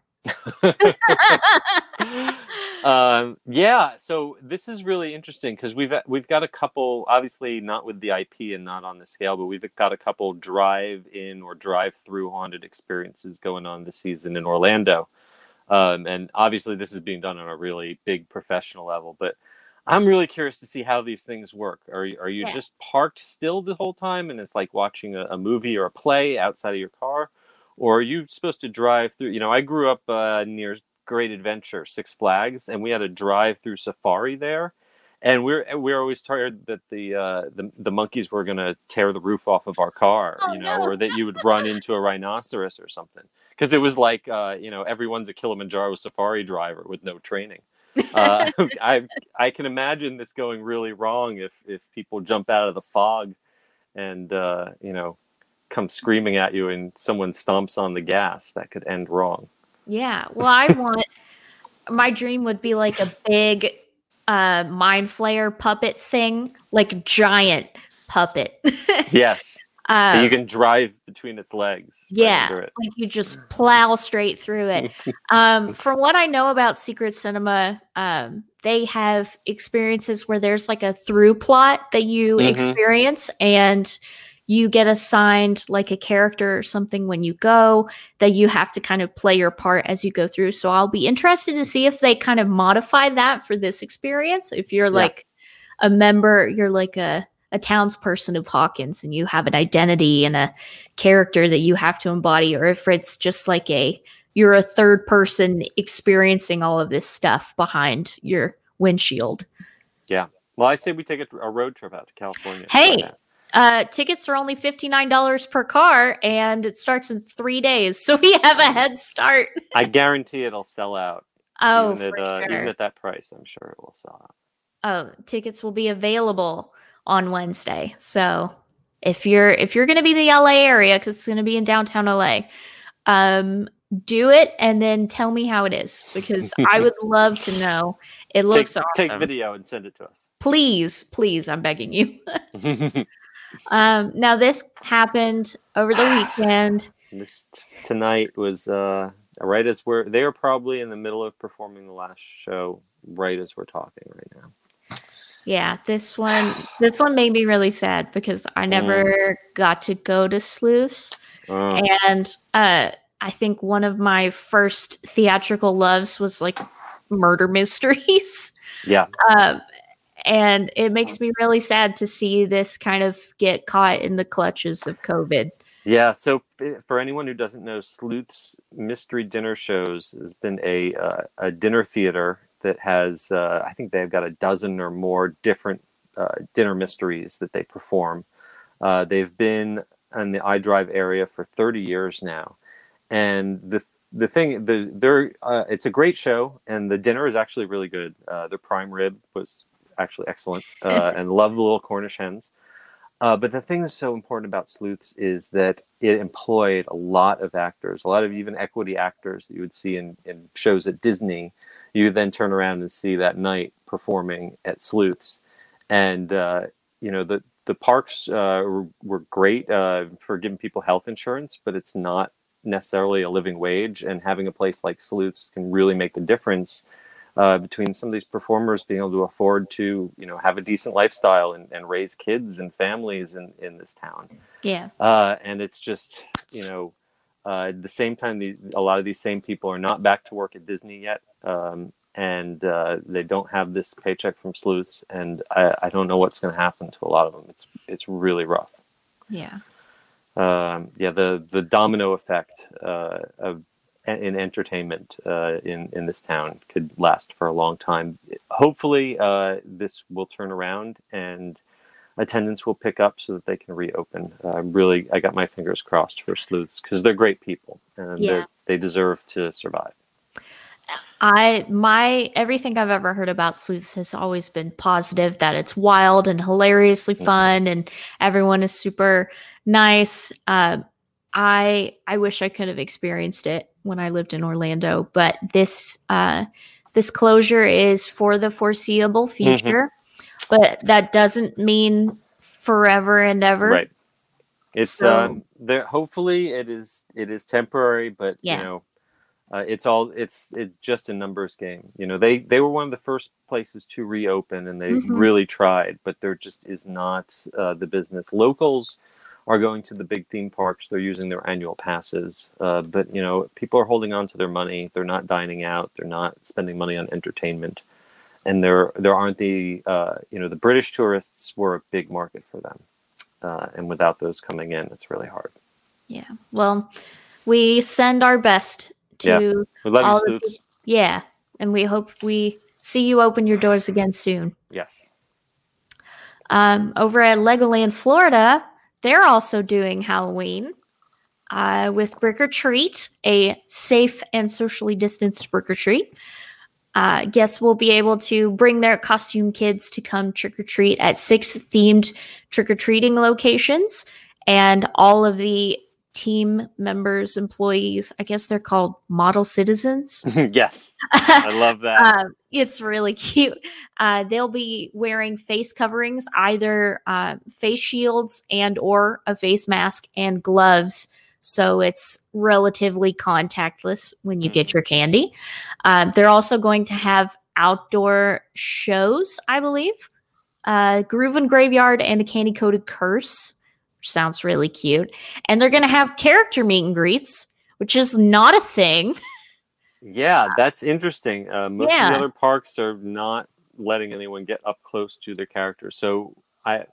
um, yeah, so this is really interesting because we've we've got a couple, obviously not with the I P and not on the scale, but we've got a couple drive-in or drive-through haunted experiences going on this season in Orlando. Um, and obviously this is being done on a really big professional level, but I'm really curious to see how these things work. Are you, are you Yeah. just parked still the whole time and it's like watching a, a movie or a play outside of your car? Or are you supposed to drive through? You know, I grew up uh, near Great Adventure, Six Flags, and we had a drive-through safari there. And we're we're always tired that the uh, the the monkeys were going to tear the roof off of our car, Oh, you know, no. or that you would run into a rhinoceros or something. Because it was like, uh, you know, everyone's a Kilimanjaro safari driver with no training. Uh, I I can imagine this going really wrong if if people jump out of the fog and uh, you know, come screaming at you and someone stomps on the gas. That could end wrong. Yeah. Well, I want my dream would be like a big uh mind flayer puppet thing, like a giant puppet. Yes. uh, And you can drive between its legs. right yeah, under it. like you just plow straight through it. Um, from what I know about Secret Cinema, um, they have experiences where there's like a through plot that you Mhm. experience, and you get assigned like a character or something when you go that you have to kind of play your part as you go through. So I'll be interested to see if they kind of modify that for this experience. If you're Yeah. like a member, you're like a a townsperson of Hawkins and you have an identity and a character that you have to embody, or if it's just like a you're a third person experiencing all of this stuff behind your windshield. Yeah. Well, I say we take a, a road trip out to California. Hey, Try that. uh, tickets are only fifty-nine dollars per car and it starts in three days. So we have a head start. I guarantee it'll sell out. Oh, even for at, uh, sure. Even at that price, I'm sure it will sell out. Oh, tickets will be available on Wednesday. So if you're if you're going to be in the L A area, because it's going to be in downtown L A, um, do it and then tell me how it is, because I would love to know. It looks take, awesome. Take video and send it to us. Please, please, I'm begging you. um, now this happened over the weekend. This t- tonight was uh, right as we're they are probably in the middle of performing the last show right as we're talking right now. Yeah, this one this one made me really sad because I never got to go to Sleuths. Oh, And uh, I think one of my first theatrical loves was like murder mysteries. yeah. Um, and it makes me really sad to see this kind of get caught in the clutches of COVID. Yeah, so f- for anyone who doesn't know, Sleuth's Mystery Dinner Shows has been a uh, a dinner theater that has, uh, I think they've got a dozen or more different uh, dinner mysteries that they perform. Uh, they've been in the iDrive area for thirty years now, and the the thing, the they're uh, it's a great show, and the dinner is actually really good. Uh, their prime rib was actually excellent, uh, and love the little Cornish hens. Uh, but the thing that's so important about Sleuths is that it employed a lot of actors, a lot of even equity actors that you would see in, in shows at Disney. You would then turn around and see that night performing at Sleuths. And, uh, you know, the, the parks uh, were, were great uh, for giving people health insurance, but it's not necessarily a living wage, and having a place like Salutes can really make the difference uh, between some of these performers being able to afford to, you know, have a decent lifestyle and, and raise kids and families in, in this town. Yeah. Uh, and it's just, you know, uh, at the same time, the, a lot of these same people are not back to work at Disney yet. Um, and uh, they don't have this paycheck from Sleuths, and I, I don't know what's going to happen to a lot of them. It's it's really rough. Yeah. Um, yeah, the the domino effect uh, of in entertainment uh, in in this town could last for a long time. Hopefully, uh, this will turn around and attendance will pick up so that they can reopen. Uh, really, I got my fingers crossed for Sleuths because they're great people and Yeah. they deserve to survive. I my everything I've ever heard about Sleuths has always been positive, that it's wild and hilariously fun and everyone is super nice. Uh, I I wish I could have experienced it when I lived in Orlando, but this uh, this closure is for the foreseeable future. But that doesn't mean forever and ever. Right. It's So- um there hopefully it is it is temporary, but Yeah. you know uh, it's all it's it's just a numbers game. You know, they they were one of the first places to reopen and they Mhm. really tried, but there just is not uh, the business. Locals are going to the big theme parks, they're using their annual passes. Uh, but you know, people are holding on to their money, they're not dining out, they're not spending money on entertainment. And there there aren't the uh, you know, the British tourists were a big market for them. Uh, and without those coming in, it's really hard. Yeah. Well, we send our best to We love all you, the Sleuths. peop- yeah, and we hope we see you open your doors again soon. Yes. Um, over at Legoland, Florida, they're also doing Halloween uh, with Brick or Treat, a safe and socially distanced Brick or Treat. Uh, guests will be able to bring their costume kids to come trick or treat at six themed trick or treating locations, and all of the team members, employees, I guess they're called model citizens. Yes. I love that. Um, it's really cute. Uh, they'll be wearing face coverings, either uh, face shields and or a face mask and gloves. So it's relatively contactless when you get your candy. Um, they're also going to have outdoor shows, I believe. Uh, Groove and Graveyard and a Candy Coated Curse, which sounds really cute. And they're going to have character meet and greets, which is not a thing. Yeah, that's interesting. Uh, most of Yeah. the other parks are not letting anyone get up close to their characters. So I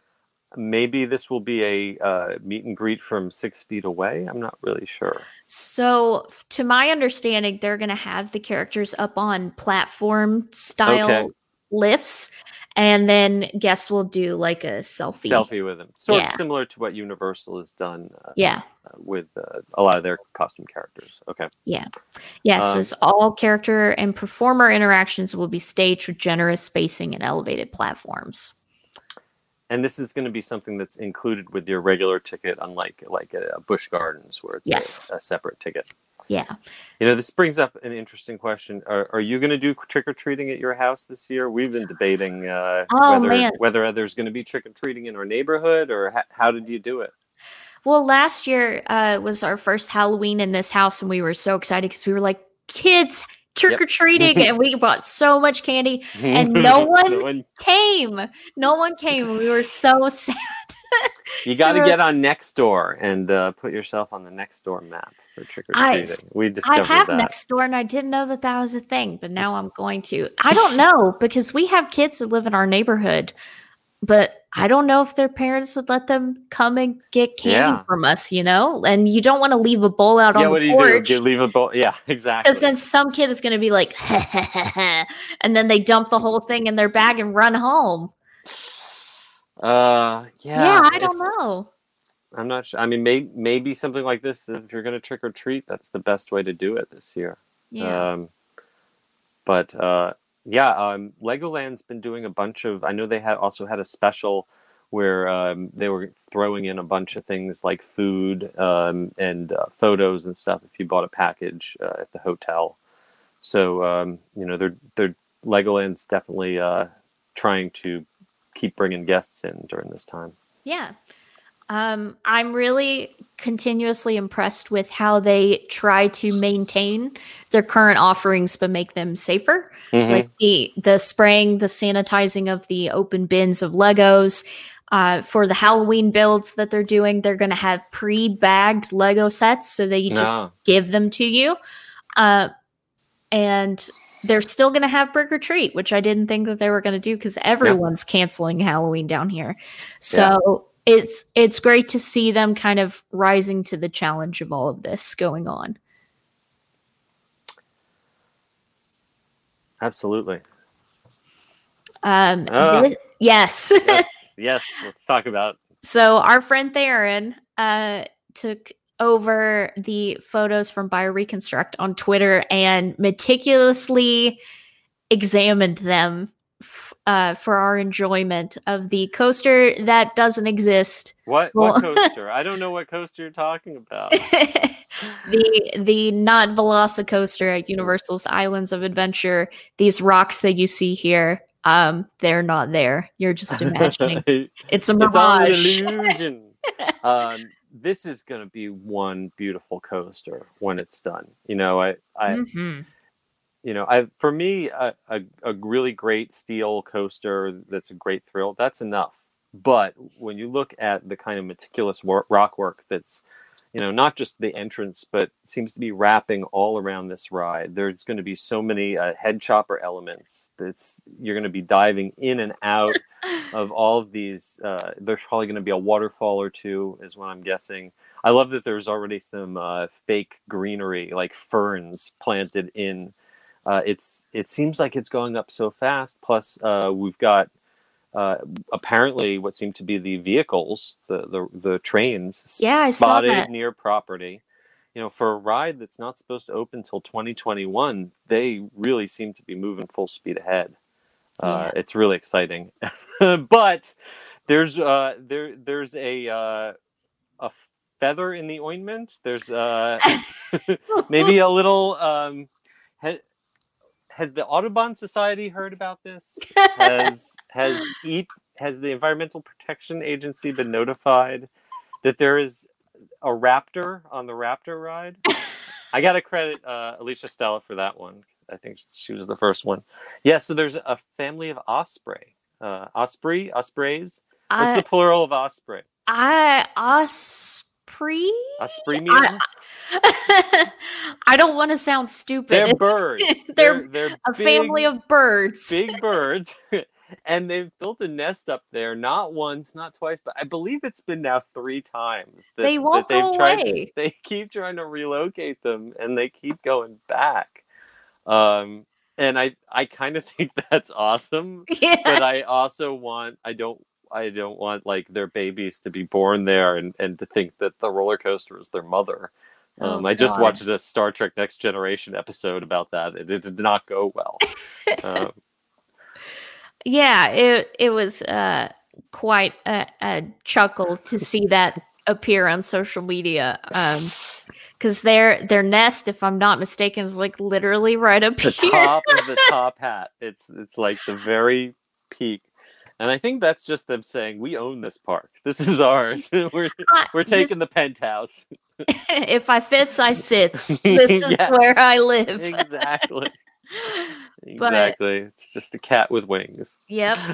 maybe this will be a uh, meet and greet from six feet away. I'm not really sure. So, f- to my understanding, they're going to have the characters up on platform style Okay. lifts, and then guests will do like a selfie. Selfie with them. Sort Yeah. of similar to what Universal has done uh, Yeah, uh, with uh, a lot of their costume characters. Okay. yeah, yeah. It Um, says all character and performer interactions will be staged with generous spacing and elevated platforms. And this is going to be something that's included with your regular ticket, unlike like a Busch Gardens where it's a- Yes. a, separate ticket. Yeah. You know, this brings up an interesting question. Are, are you going to do trick or treating at your house this year? We've been debating uh, Oh, whether man. whether there's going to be trick or treating in our neighborhood, or ha- how did you do it? Well, last year uh, was our first Halloween in this house, and we were so excited because we were like, kids trick or treating, and we bought so much candy. And no one- Came, no one came. We were so sad. You got to So- get on Nextdoor and uh, put yourself on the Nextdoor map for trick or I- treating. We I discovered have that. next door, and I didn't know that that was a thing, but now I'm going to. I don't know because we have kids that live in our neighborhood, but I don't know if their parents would let them come and get candy Yeah. from us, you know? And you don't want to leave a bowl out Yeah, on what the do you porch. do? You leave a bowl? Yeah, exactly. Because then some kid is going to be like, and then they dump the whole thing in their bag and run home. uh, yeah, Yeah, I don't it's- know. I'm not sure. I mean, may- maybe something like this. If you're going to trick or treat, that's the best way to do it this year. Yeah. Um, but uh, yeah, um, Legoland's been doing a bunch of. I know they had also had a special where um, they were throwing in a bunch of things like food um, and uh, photos and stuff if you bought a package uh, at the hotel. So um, you know, they're they're Legoland's definitely uh, trying to keep bringing guests in during this time. Yeah. Um, I'm really continuously impressed with how they try to maintain their current offerings but make them safer. Mhm. Like the the spraying, the sanitizing of the open bins of Legos. Uh, for the Halloween builds that they're doing, they're going to have pre-bagged Lego sets so they just No. give them to you. Uh, and they're still going to have Brick or Treat, which I didn't think that they were going to do because everyone's canceling Halloween down here. So yeah. it's it's great to see them kind of rising to the challenge of all of this going on. Absolutely. Um, uh, this, yes. yes. Yes. Let's talk about. So our friend Theron uh, took over the photos from BioReconstruct on Twitter and meticulously examined them f- uh, for our enjoyment of the coaster that doesn't exist. What Well, what coaster? I don't know what coaster you're talking about. the the not Velocicoaster at Universal's Islands of Adventure. These rocks that you see here, um, they're not there. You're just imagining. It's a mirage. It's all an illusion. um, this is going to be one beautiful coaster when it's done. You know, I, I, Mm-hmm. you know, I for me, a, a, a really great steel coaster that's a great thrill. That's enough. But when you look at the kind of meticulous wor- rock work that's, you know, not just the entrance, but seems to be wrapping all around this ride. There's going to be so many uh, head chopper elements. That's you're going to be diving in and out of all of these. Uh, there's probably going to be a waterfall or two, is what I'm guessing. I love that there's already some uh, fake greenery, like ferns, planted in. Uh, it's it seems like it's going up so fast. Plus, uh, we've got. Uh, apparently what seem to be the vehicles, the, the, the trains Yeah, I saw spotted that. near property. You know, for a ride that's not supposed to open until twenty twenty-one, they really seem to be moving full speed ahead. Uh, Yeah. It's really exciting. But there's uh, there there's a uh, a feather in the ointment. There's uh, maybe a little... Um, he- Has the Audubon Society heard about this? Has has E- has the Environmental Protection Agency been notified that there is a raptor on the Raptor ride? I got to credit uh, Alicia Stella for that one. I think she was the first one. Yeah, so there's a family of osprey. Uh, osprey? Ospreys? What's I, the plural of osprey? I Osprey? Osprey I, I don't want to sound stupid. They're It's- birds. They're, They're, they're a big, family of birds. big birds. And they've built a nest up there, not once, not twice, but I believe it's been now three times. That, They won't that they've go tried, away. They keep trying to relocate them, and they keep going back. Um, and I, I kind of think that's awesome. Yeah. But I also want, I don't, I don't want like their babies to be born there and, and to think that the roller coaster is their mother. Um, Oh, I just God. watched a Star Trek Next Generation episode about that. It, it did not go well. um, Yeah, it it was uh, quite a, a chuckle to see that appear on social media. Um, because their their nest, if I'm not mistaken, is like literally right up the here. top of the top hat. It's it's like the very peak. And I think that's just them saying, we own this park. This is ours. we're Uh, we're this- taking the penthouse. If I fits, I sits. This is Yes. where I live. Exactly. But- Exactly. It's just a cat with wings. Yep.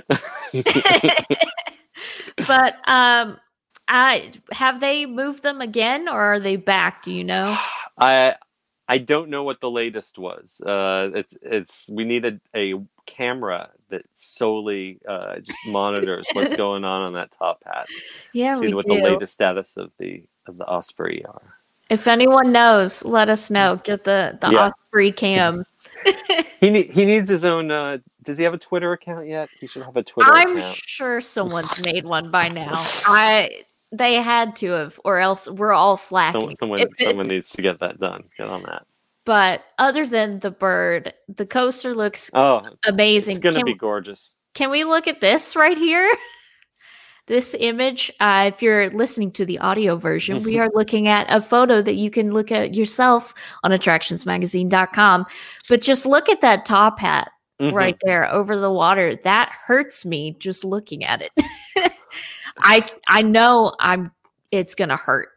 But um, I have they moved them again, or are they back? Do you know? I I don't know what the latest was. Uh, it's it's we need a, a camera that solely uh, just monitors what's going on on that top hat. Yeah, See we what do. the latest status of the of the Osprey are. If anyone knows, let us know. Get the the Yeah. Osprey cam. He ne- he needs his own. Uh, does he have a Twitter account yet? He should have a Twitter I'm account. sure someone's made one by now. I they had to have, or else we're all slacking. Someone someone, If it- someone needs to get that done. Get on that. But other than the bird, the coaster looks Oh, amazing. it's gonna Can- be gorgeous. Can we look at this right here? This image, uh, if you're listening to the audio version, we are looking at a photo that you can look at yourself on attractions magazine dot com. But just look at that top hat Mhm. right there over the water. That hurts me just looking at it. I I know I'm it's gonna hurt.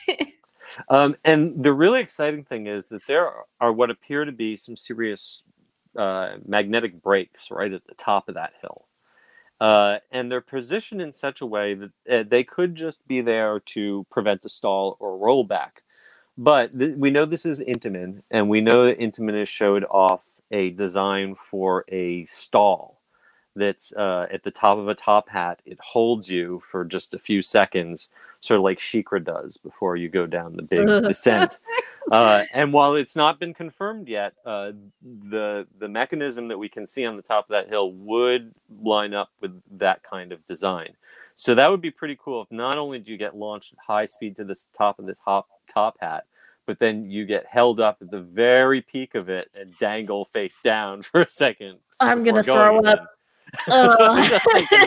Um, and the really exciting thing is that there are what appear to be some serious uh, magnetic breaks right at the top of that hill. Uh, and they're positioned in such a way that uh, they could just be there to prevent a stall or rollback. But th- we know this is Intamin, and we know that Intamin has showed off a design for a stall that's uh, at the top of a top hat. It holds you for just a few seconds, sort of like Sheikra does before you go down the big descent. Uh, and while it's not been confirmed yet, uh, the the mechanism that we can see on the top of that hill would line up with that kind of design. So that would be pretty cool if not only do you get launched at high speed to this top of this hop, top hat, but then you get held up at the very peak of it and dangle face down for a second. I'm going to throw again. up. Uh,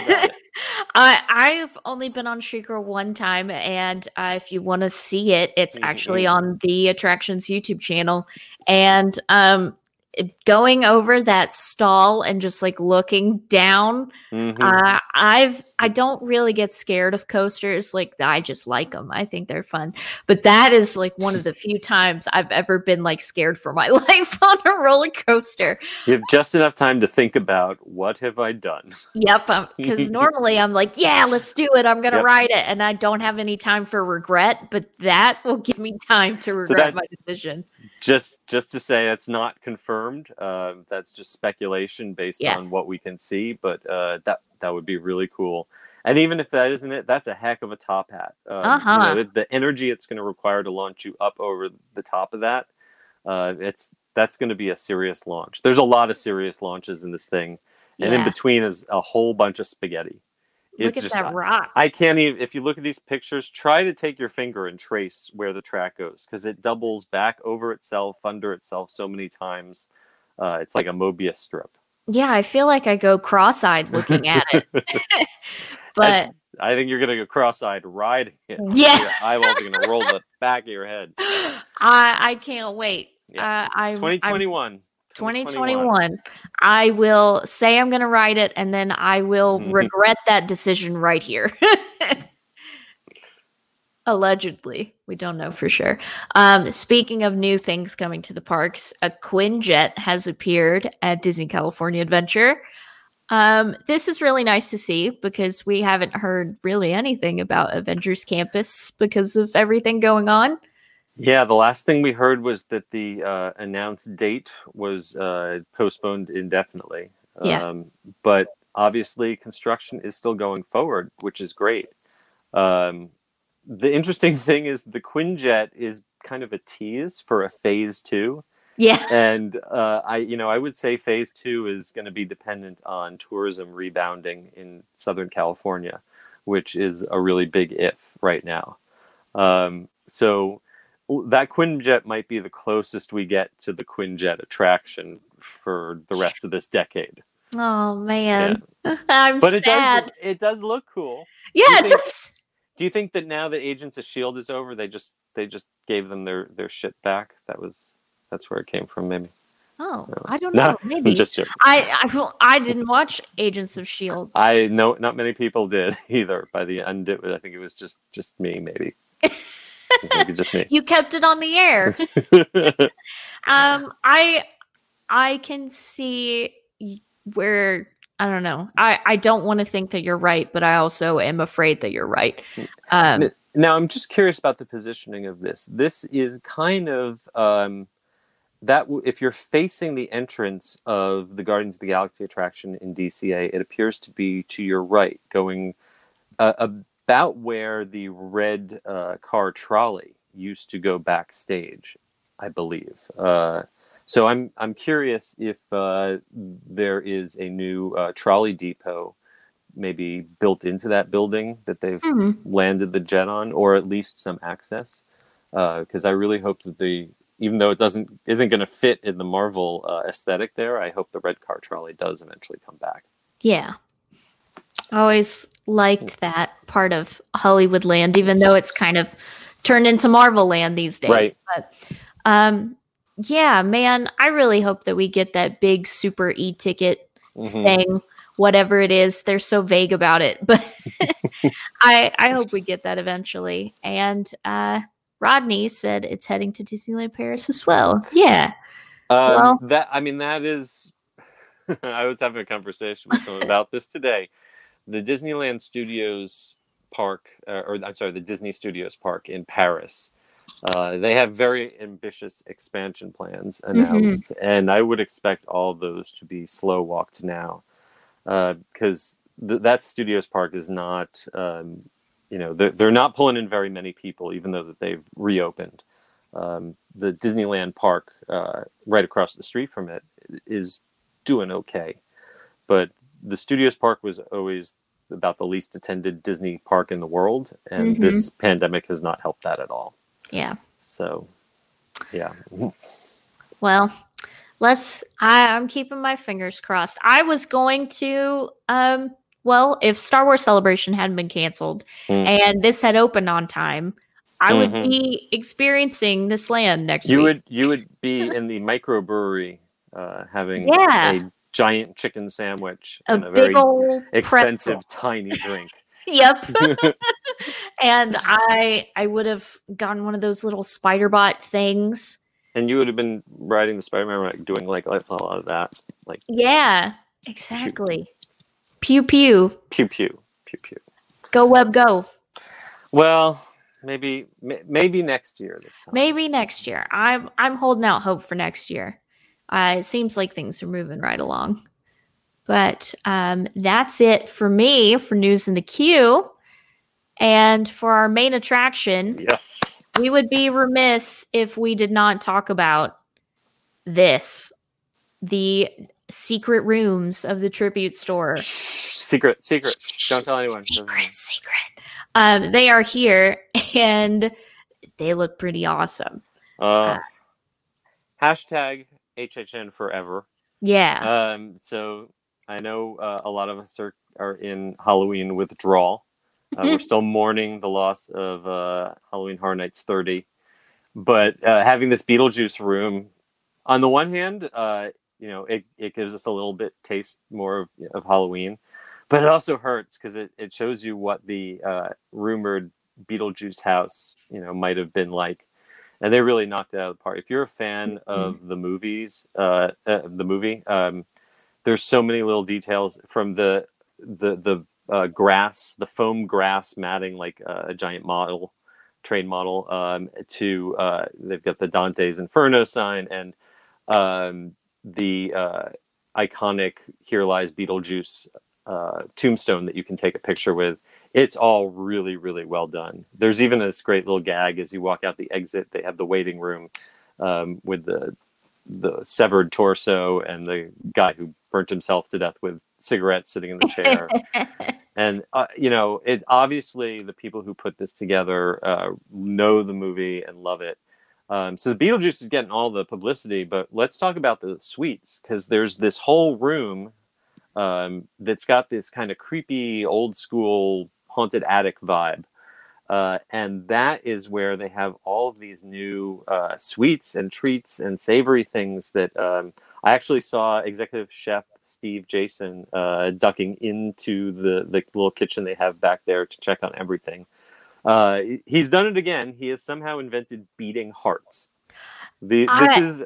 I I've only been on Sheikra one time, and uh, if you want to see it, it's Mm-hmm. actually on the Attractions YouTube channel. And um, it- going over that stall and just like looking down, Mhm. uh, I've I don't really get scared of coasters. Like I just like them. I think they're fun. But that is like one of the few times I've ever been like scared for my life on a roller coaster. You have just enough time to think about, what have I done? Yep, because normally I'm like, yeah, let's do it. I'm gonna Yep. ride it, and I don't have any time for regret. But that will give me time to regret that- my decision. Just just to say, that's not confirmed. Uh, that's just speculation based Yeah. on what we can see. But uh, that that would be really cool. And even if that isn't it, that's a heck of a top hat. Um, Uh-huh. you know, the, the energy it's going to require to launch you up over the top of that, uh, it's that's going to be a serious launch. There's a lot of serious launches in this thing, and in Yeah. between is a whole bunch of spaghetti. Look at that rock. I can't even, if you look at these pictures, try to take your finger and trace where the track goes, because it doubles back over itself, under itself so many times. Uh, it's like a Mobius strip. Yeah, I feel like I go cross-eyed looking at it. But That's- I think you're going to go cross-eyed riding it. Yeah. Your eyeballs are going to roll the back of your head. I I can't wait. Yeah. Uh, I twenty I'm- twenty-one. twenty twenty-one. I will say I'm going to ride it, and then I will regret that decision right here. Allegedly. We don't know for sure. Um, speaking of new things coming to the parks, a Quinjet has appeared at Disney California Adventure. Um, this is really nice to see because we haven't heard really anything about Avengers Campus because of everything going on. Yeah, the last thing we heard was that the uh, announced date was uh, postponed indefinitely. Yeah. Um, but obviously, construction is still going forward, which is great. Um, the interesting thing is the Quinjet is kind of a tease for a phase two. Yeah. And uh, I, you know, I would say phase two is going to be dependent on tourism rebounding in Southern California, which is a really big if right now. Um, so that Quinjet might be the closest we get to the Quinjet attraction for the rest of this decade. Oh man, I'm But it sad. does, it does look cool. Yeah, you it think- does. Do you think that now that Agents of S H I E L D is over, they just they just gave them their, their shit back? That was that's where it came from, maybe. Oh, No. I don't No, know. Maybe I'm just joking. I I feel I didn't watch Agents of S H I E L D. I know not many people did either. By the end, it was, I think it was just just me, maybe. I think it's just me. You kept it on the air. um, I I can see where I don't know. I I don't want to think that you're right, but I also am afraid that you're right. Um, Now, I'm just curious about the positioning of this. This is kind of um, that w- if you're facing the entrance of the Guardians of the Galaxy attraction in D C A, it appears to be to your right, going uh, about where the red uh, car trolley used to go backstage, I believe. Uh, so I'm I'm curious if uh, there is a new uh, trolley depot maybe built into that building that they've mhm. landed the jet on, or at least some access, because I really hope that the even though it doesn't isn't going to fit in the Marvel uh, aesthetic there, I hope the red car trolley does eventually come back. Yeah. I always liked that part of Hollywood Land, even though it's kind of turned into Marvel Land these days. Right. But um, yeah, man, I really hope that we get that big super e-ticket Mhm. thing, whatever it is. They're so vague about it. But I I hope we get that eventually. And uh, Rodney said it's heading to Disneyland Paris as well. Yeah. Um, Well- that I mean, that is. I was having a conversation with someone about this today. The Disneyland Studios park, uh, or I'm sorry, the Disney Studios park in Paris. Uh, they have very ambitious expansion plans announced, and I would expect all of those to be slow walked now, because uh, th- that Studios park is not, um, you know, they're, they're not pulling in very many people, even though that they've reopened. Um, the Disneyland park uh, right across the street from it is doing okay, but the Studios park was always about the least attended Disney park in the world, and Mhm. this pandemic has not helped that at all. Yeah. So, yeah. Well, let's. I, I'm keeping my fingers crossed. I was going to. Um. Well, if Star Wars Celebration hadn't been canceled Mm. and this had opened on time, I would Mhm. be experiencing this land next You week. would you would be in the microbrewery, uh, having Yeah. a giant chicken sandwich a and a big very old expensive pretzel. tiny drink. Yep. And I I would have gotten one of those little spider bot things. And you would have been riding the Spider-Man, like doing like a lot of that, like Yeah, exactly. Pew pew. pew pew pew pew. Go web go. Well, maybe m- maybe next year this time. Maybe next year. I'm I'm holding out hope for next year. Uh, it seems like things are moving right along. But um, that's it for me for news in the queue. And for our main attraction, Yes. we would be remiss if we did not talk about this, the secret rooms of the tribute store. Secret, secret. Don't tell anyone. Secret, secret. Um, they are here and they look pretty awesome. Uh, hashtag H H N forever. Yeah. Um, so I know uh, a lot of us are, are in Halloween withdrawal. Uh, we're still mourning the loss of uh, Halloween Horror Nights thirty. But uh, having this Beetlejuice room, on the one hand, uh, you know, it, it gives us a little bit taste more of, of Halloween. But it also hurts because it, it shows you what the uh, rumored Beetlejuice house, you know, might have been like. And they really knocked it out of the park. If you're a fan Mm-hmm. of the movies, uh, uh, the movie, um, there's so many little details from the the the uh, grass, the foam grass matting, like uh, a giant model, train model, um, to uh, they've got the Dante's Inferno sign and um, the uh, iconic "Here Lies Beetlejuice" uh, tombstone that you can take a picture with. It's all really, really well done. There's even this great little gag as you walk out the exit. They have the waiting room um, with the the severed torso and the guy who burnt himself to death with cigarettes sitting in the chair. And, uh, you know, it obviously the people who put this together uh, know the movie and love it. Um, so the Beetlejuice is getting all the publicity, but let's talk about the suites, because there's this whole room um, that's got this kind of creepy, old school, haunted attic vibe. Uh, and that is where they have all of these new uh, sweets and treats and savory things that um, I actually saw executive chef Steve Jason uh, ducking into the, the little kitchen they have back there to check on everything. Uh, he's done it again. He has somehow invented beating hearts. The, this I- is...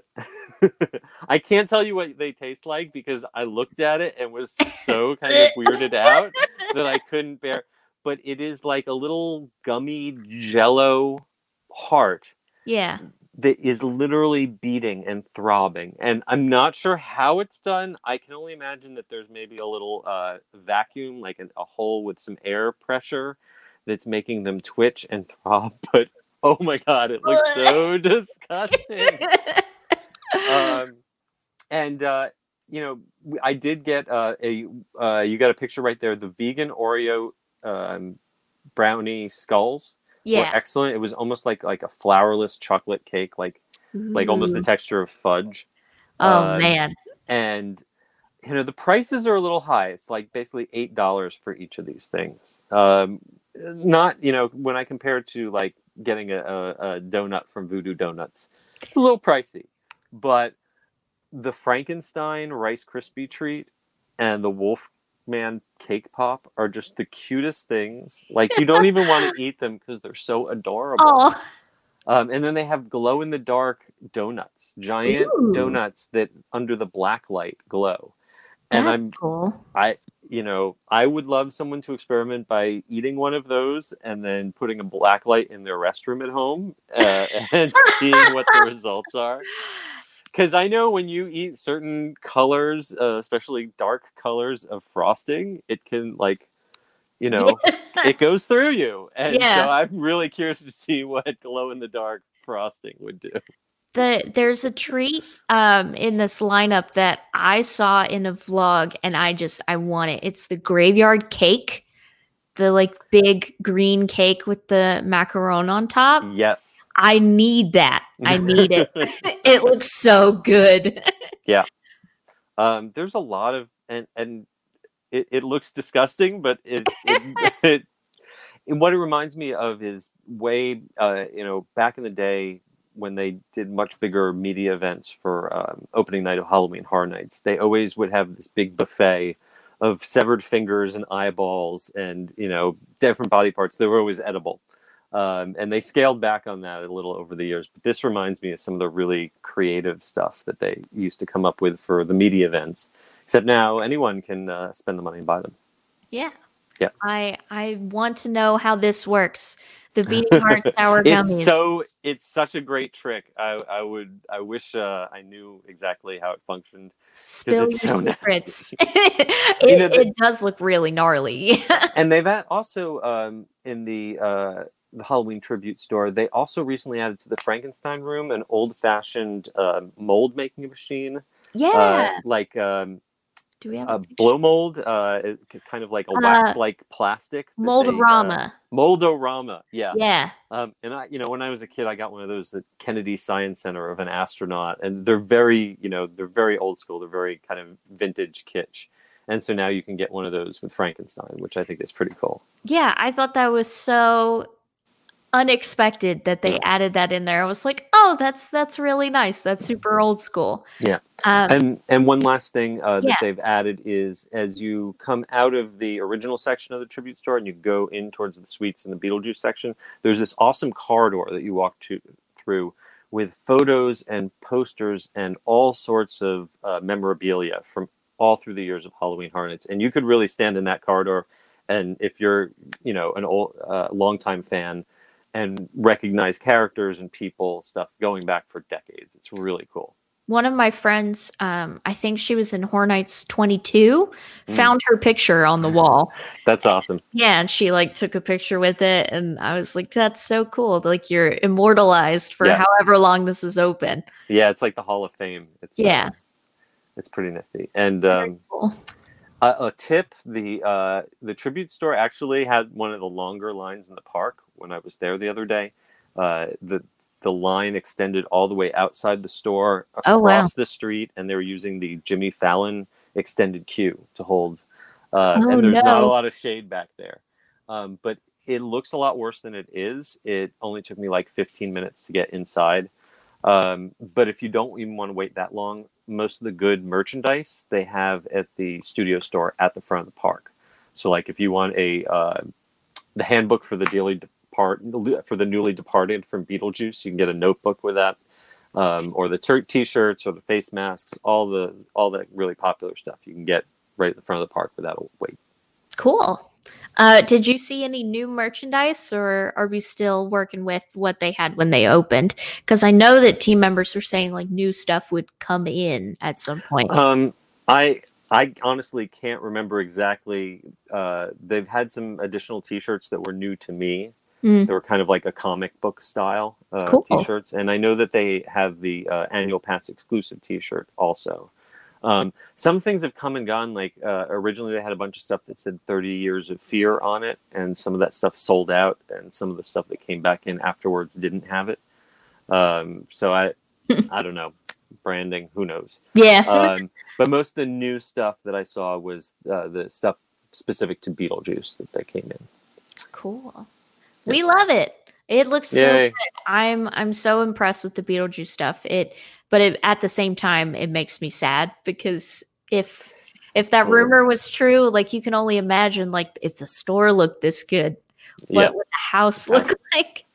I can't tell you what they taste like because I looked at it and was so kind of weirded out that I couldn't bear. But it is like a little gummy jello heart Yeah. that is literally beating and throbbing. And I'm not sure how it's done. I can only imagine that there's maybe a little uh, vacuum, like an, a hole with some air pressure that's making them twitch and throb. But oh my God, it looks so disgusting. Um, and, uh, you know, I did get uh, a, uh, you got a picture right there, the vegan Oreo um, brownie skulls were Yeah. excellent. It was almost like like a flourless chocolate cake, like like almost the Ooh. texture of fudge. Oh Um, man. And you know the prices are a little high. It's like basically eight dollars for each of these things. Um, not you know when I compare it to like getting a, a, a donut from Voodoo Donuts, it's a little pricey. But the Frankenstein Rice Krispie treat and the Wolf Man cake pop are just the cutest things. Like, you don't even want to eat them because they're so adorable. Oh, Um, and then they have glow in the dark donuts, giant Ooh. donuts that under the black light glow. And that's I'm, cool. I, you know, I would love someone to experiment by eating one of those and then putting a black light in their restroom at home uh, and seeing what the results are. Because I know when you eat certain colors, uh, especially dark colors of frosting, it can, like, you know, it goes through you. And Yeah. so I'm really curious to see what glow-in-the-dark frosting would do. The, there's a treat um, in this lineup that I saw in a vlog, and I just, I want it. It's the graveyard cake. The, like, big green cake with the macaron on top. Yes. I need that. I need it. It looks so good. Yeah. Um, there's a lot of, and and it, it looks disgusting, but it, it, it, it what it reminds me of is way, uh, you know, back in the day when they did much bigger media events for um, opening night of Halloween Horror Nights, they always would have this big buffet of severed fingers and eyeballs and, you know, different body parts. They were always edible. Um, and they scaled back on that a little over the years. But this reminds me of some of the really creative stuff that they used to come up with for the media events. Except now anyone can uh, spend the money and buy them. Yeah. Yeah. I I want to know how this works. The beating heart sour gummies. It's so it's such a great trick. I, I would I wish uh, I knew exactly how it functioned. Spill your it's so secrets. nasty. it, You know, the- it does look really gnarly. And they've had also um, in the uh, the Halloween tribute store, they also recently added to the Frankenstein room an old-fashioned uh, mold making machine. Yeah. Uh, like um, Do we have a a picture? blow mold, uh, it- kind of like a Uh, wax-like plastic. that they, Moldorama. Uh, Moldorama, yeah. Yeah. Um, and I, you know, when I was a kid, I got one of those at Kennedy Science Center of an astronaut, and they're very, you know, they're very old school. They're very kind of vintage kitsch. And so now you can get one of those with Frankenstein, which I think is pretty cool. Yeah, I thought that was so unexpected that they added that in there. I was like, oh, that's that's really nice. That's super old school. Yeah. Um, And and one last thing uh, that Yeah. they've added is as you come out of the original section of the tribute store and you go in towards the suites in the Beetlejuice section, there's this awesome corridor that you walk to, through with photos and posters and all sorts of uh, memorabilia from all through the years of Halloween Horror Nights. And you could really stand in that corridor, and if you're, you know, an old, uh, longtime fan, and recognize characters and people, stuff going back for decades. It's really cool. One of my friends, um, I think she was in Horror Nights twenty-two, Mm. found her picture on the wall. That's awesome. Yeah, and she like took a picture with it, and I was like, "That's so cool! Like you're immortalized for Yeah. however long this is open." Yeah, it's like the Hall of Fame. It's Yeah. uh, it's pretty nifty. And Very um, cool. a, a tip: the uh, the tribute store actually had one of the longer lines in the park. When I was there the other day, uh, the the line extended all the way outside the store across Oh, wow. the street, and they were using the Jimmy Fallon extended queue to hold. Uh, Oh, and there's not a no. lot of shade back there, um, but it looks a lot worse than it is. It only took me like fifteen minutes to get inside. Um, but if you don't even want to wait that long, most of the good merchandise they have at the studio store at the front of the park. So, like, if you want a uh, the handbook for the daily depart for the newly departed from Beetlejuice, you can get a notebook with that, um, or the t- t-shirts or the face masks, all the all that really popular stuff you can get right at the front of the park without a wait. Cool. Uh, did you see any new merchandise, or are we still working with what they had when they opened? Because I know that team members were saying like new stuff would come in at some point. Um, I I honestly can't remember exactly. Uh, they've had some additional T-shirts that were new to me. Mm. They were kind of like a comic book style uh, Cool. T-shirts, and I know that they have the uh, annual pass exclusive T-shirt also. Um, some things have come and gone. Like uh, originally, they had a bunch of stuff that said thirty years of fear on it, and some of that stuff sold out, and some of the stuff that came back in afterwards didn't have it. Um, so I, I don't know, branding, who knows? Yeah. Um, but most of the new stuff that I saw was uh, the stuff specific to Beetlejuice that they came in. Cool. We love it. It looks so Yay. good. I'm I'm so impressed with the Beetlejuice stuff. It, but it, at the same time, it makes me sad because if If that Oh. rumor was true, like you can only imagine, like if the store looked this good, what Yeah. would the house look like?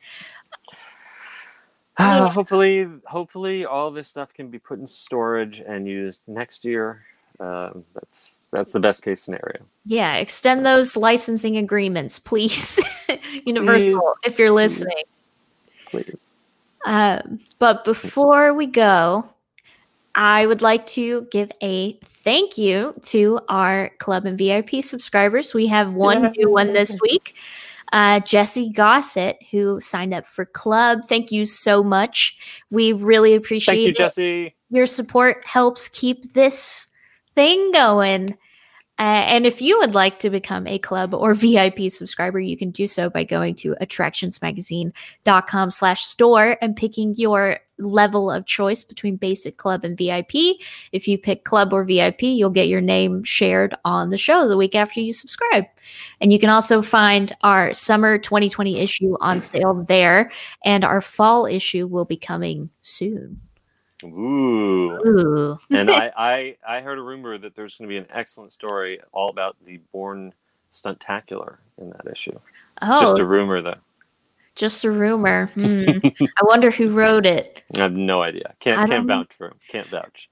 Ah, Yeah. hopefully, hopefully, all this stuff can be put in storage and used next year. Um, that's that's the best case scenario. Yeah, extend those licensing agreements, please. Universal, Please. if you're listening. Please. Um, but before we go, I would like to give a thank you to our club and V I P subscribers. We have one Yay. new one this week, uh, Jesse Gossett, who signed up for club. Thank you so much. We really appreciate Thank you, it. Jesse. Your support helps keep this thing going. Uh, and if you would like to become a club or V I P subscriber, you can do so by going to attractionsmagazine.com slash store and picking your level of choice between basic, club, and V I P. If you pick club or V I P, you'll get your name shared on the show the week after you subscribe. And you can also find our summer twenty twenty issue on sale there, and our fall issue will be coming soon. Ooh. Ooh. And I, I, I heard a rumor that there's going to be an excellent story all about the Bourne Stuntacular in that issue. It's Oh, just a rumor, though. just a rumor. Hmm. I wonder who wrote it. I have no idea. I Can't don't can't know. vouch for him. Can't vouch.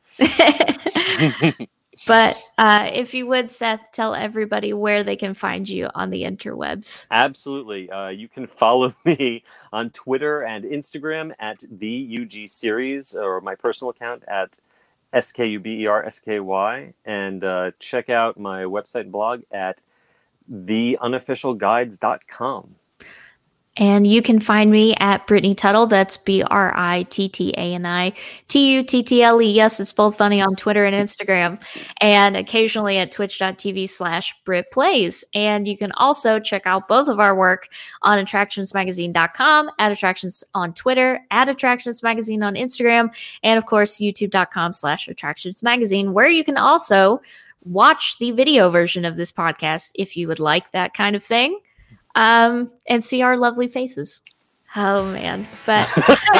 But uh, if you would, Seth, tell everybody where they can find you on the interwebs. Absolutely. Uh, you can follow me on Twitter and Instagram at the U G Series, or my personal account at S K U B E R S K Y, and uh, check out my website and blog at the unofficial guides dot com. And you can find me at Brittany Tuttle. That's B R I T T A N I T U T T L E. Yes, it's both funny on Twitter and Instagram. And occasionally at twitch.tv slash Brit Plays. And you can also check out both of our work on attractions magazine dot com, at Attractions on Twitter, at Attractions Magazine on Instagram, and of course, youtube.com slash Attractions Magazine, where you can also watch the video version of this podcast if you would like that kind of thing. Um, and see our lovely faces. Oh man. But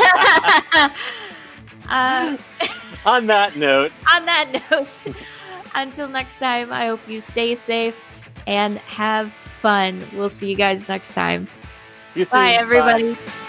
uh, On that note, on that note, until next time, I hope you stay safe and have fun. We'll see you guys next time. see you soon. Bye, everybody.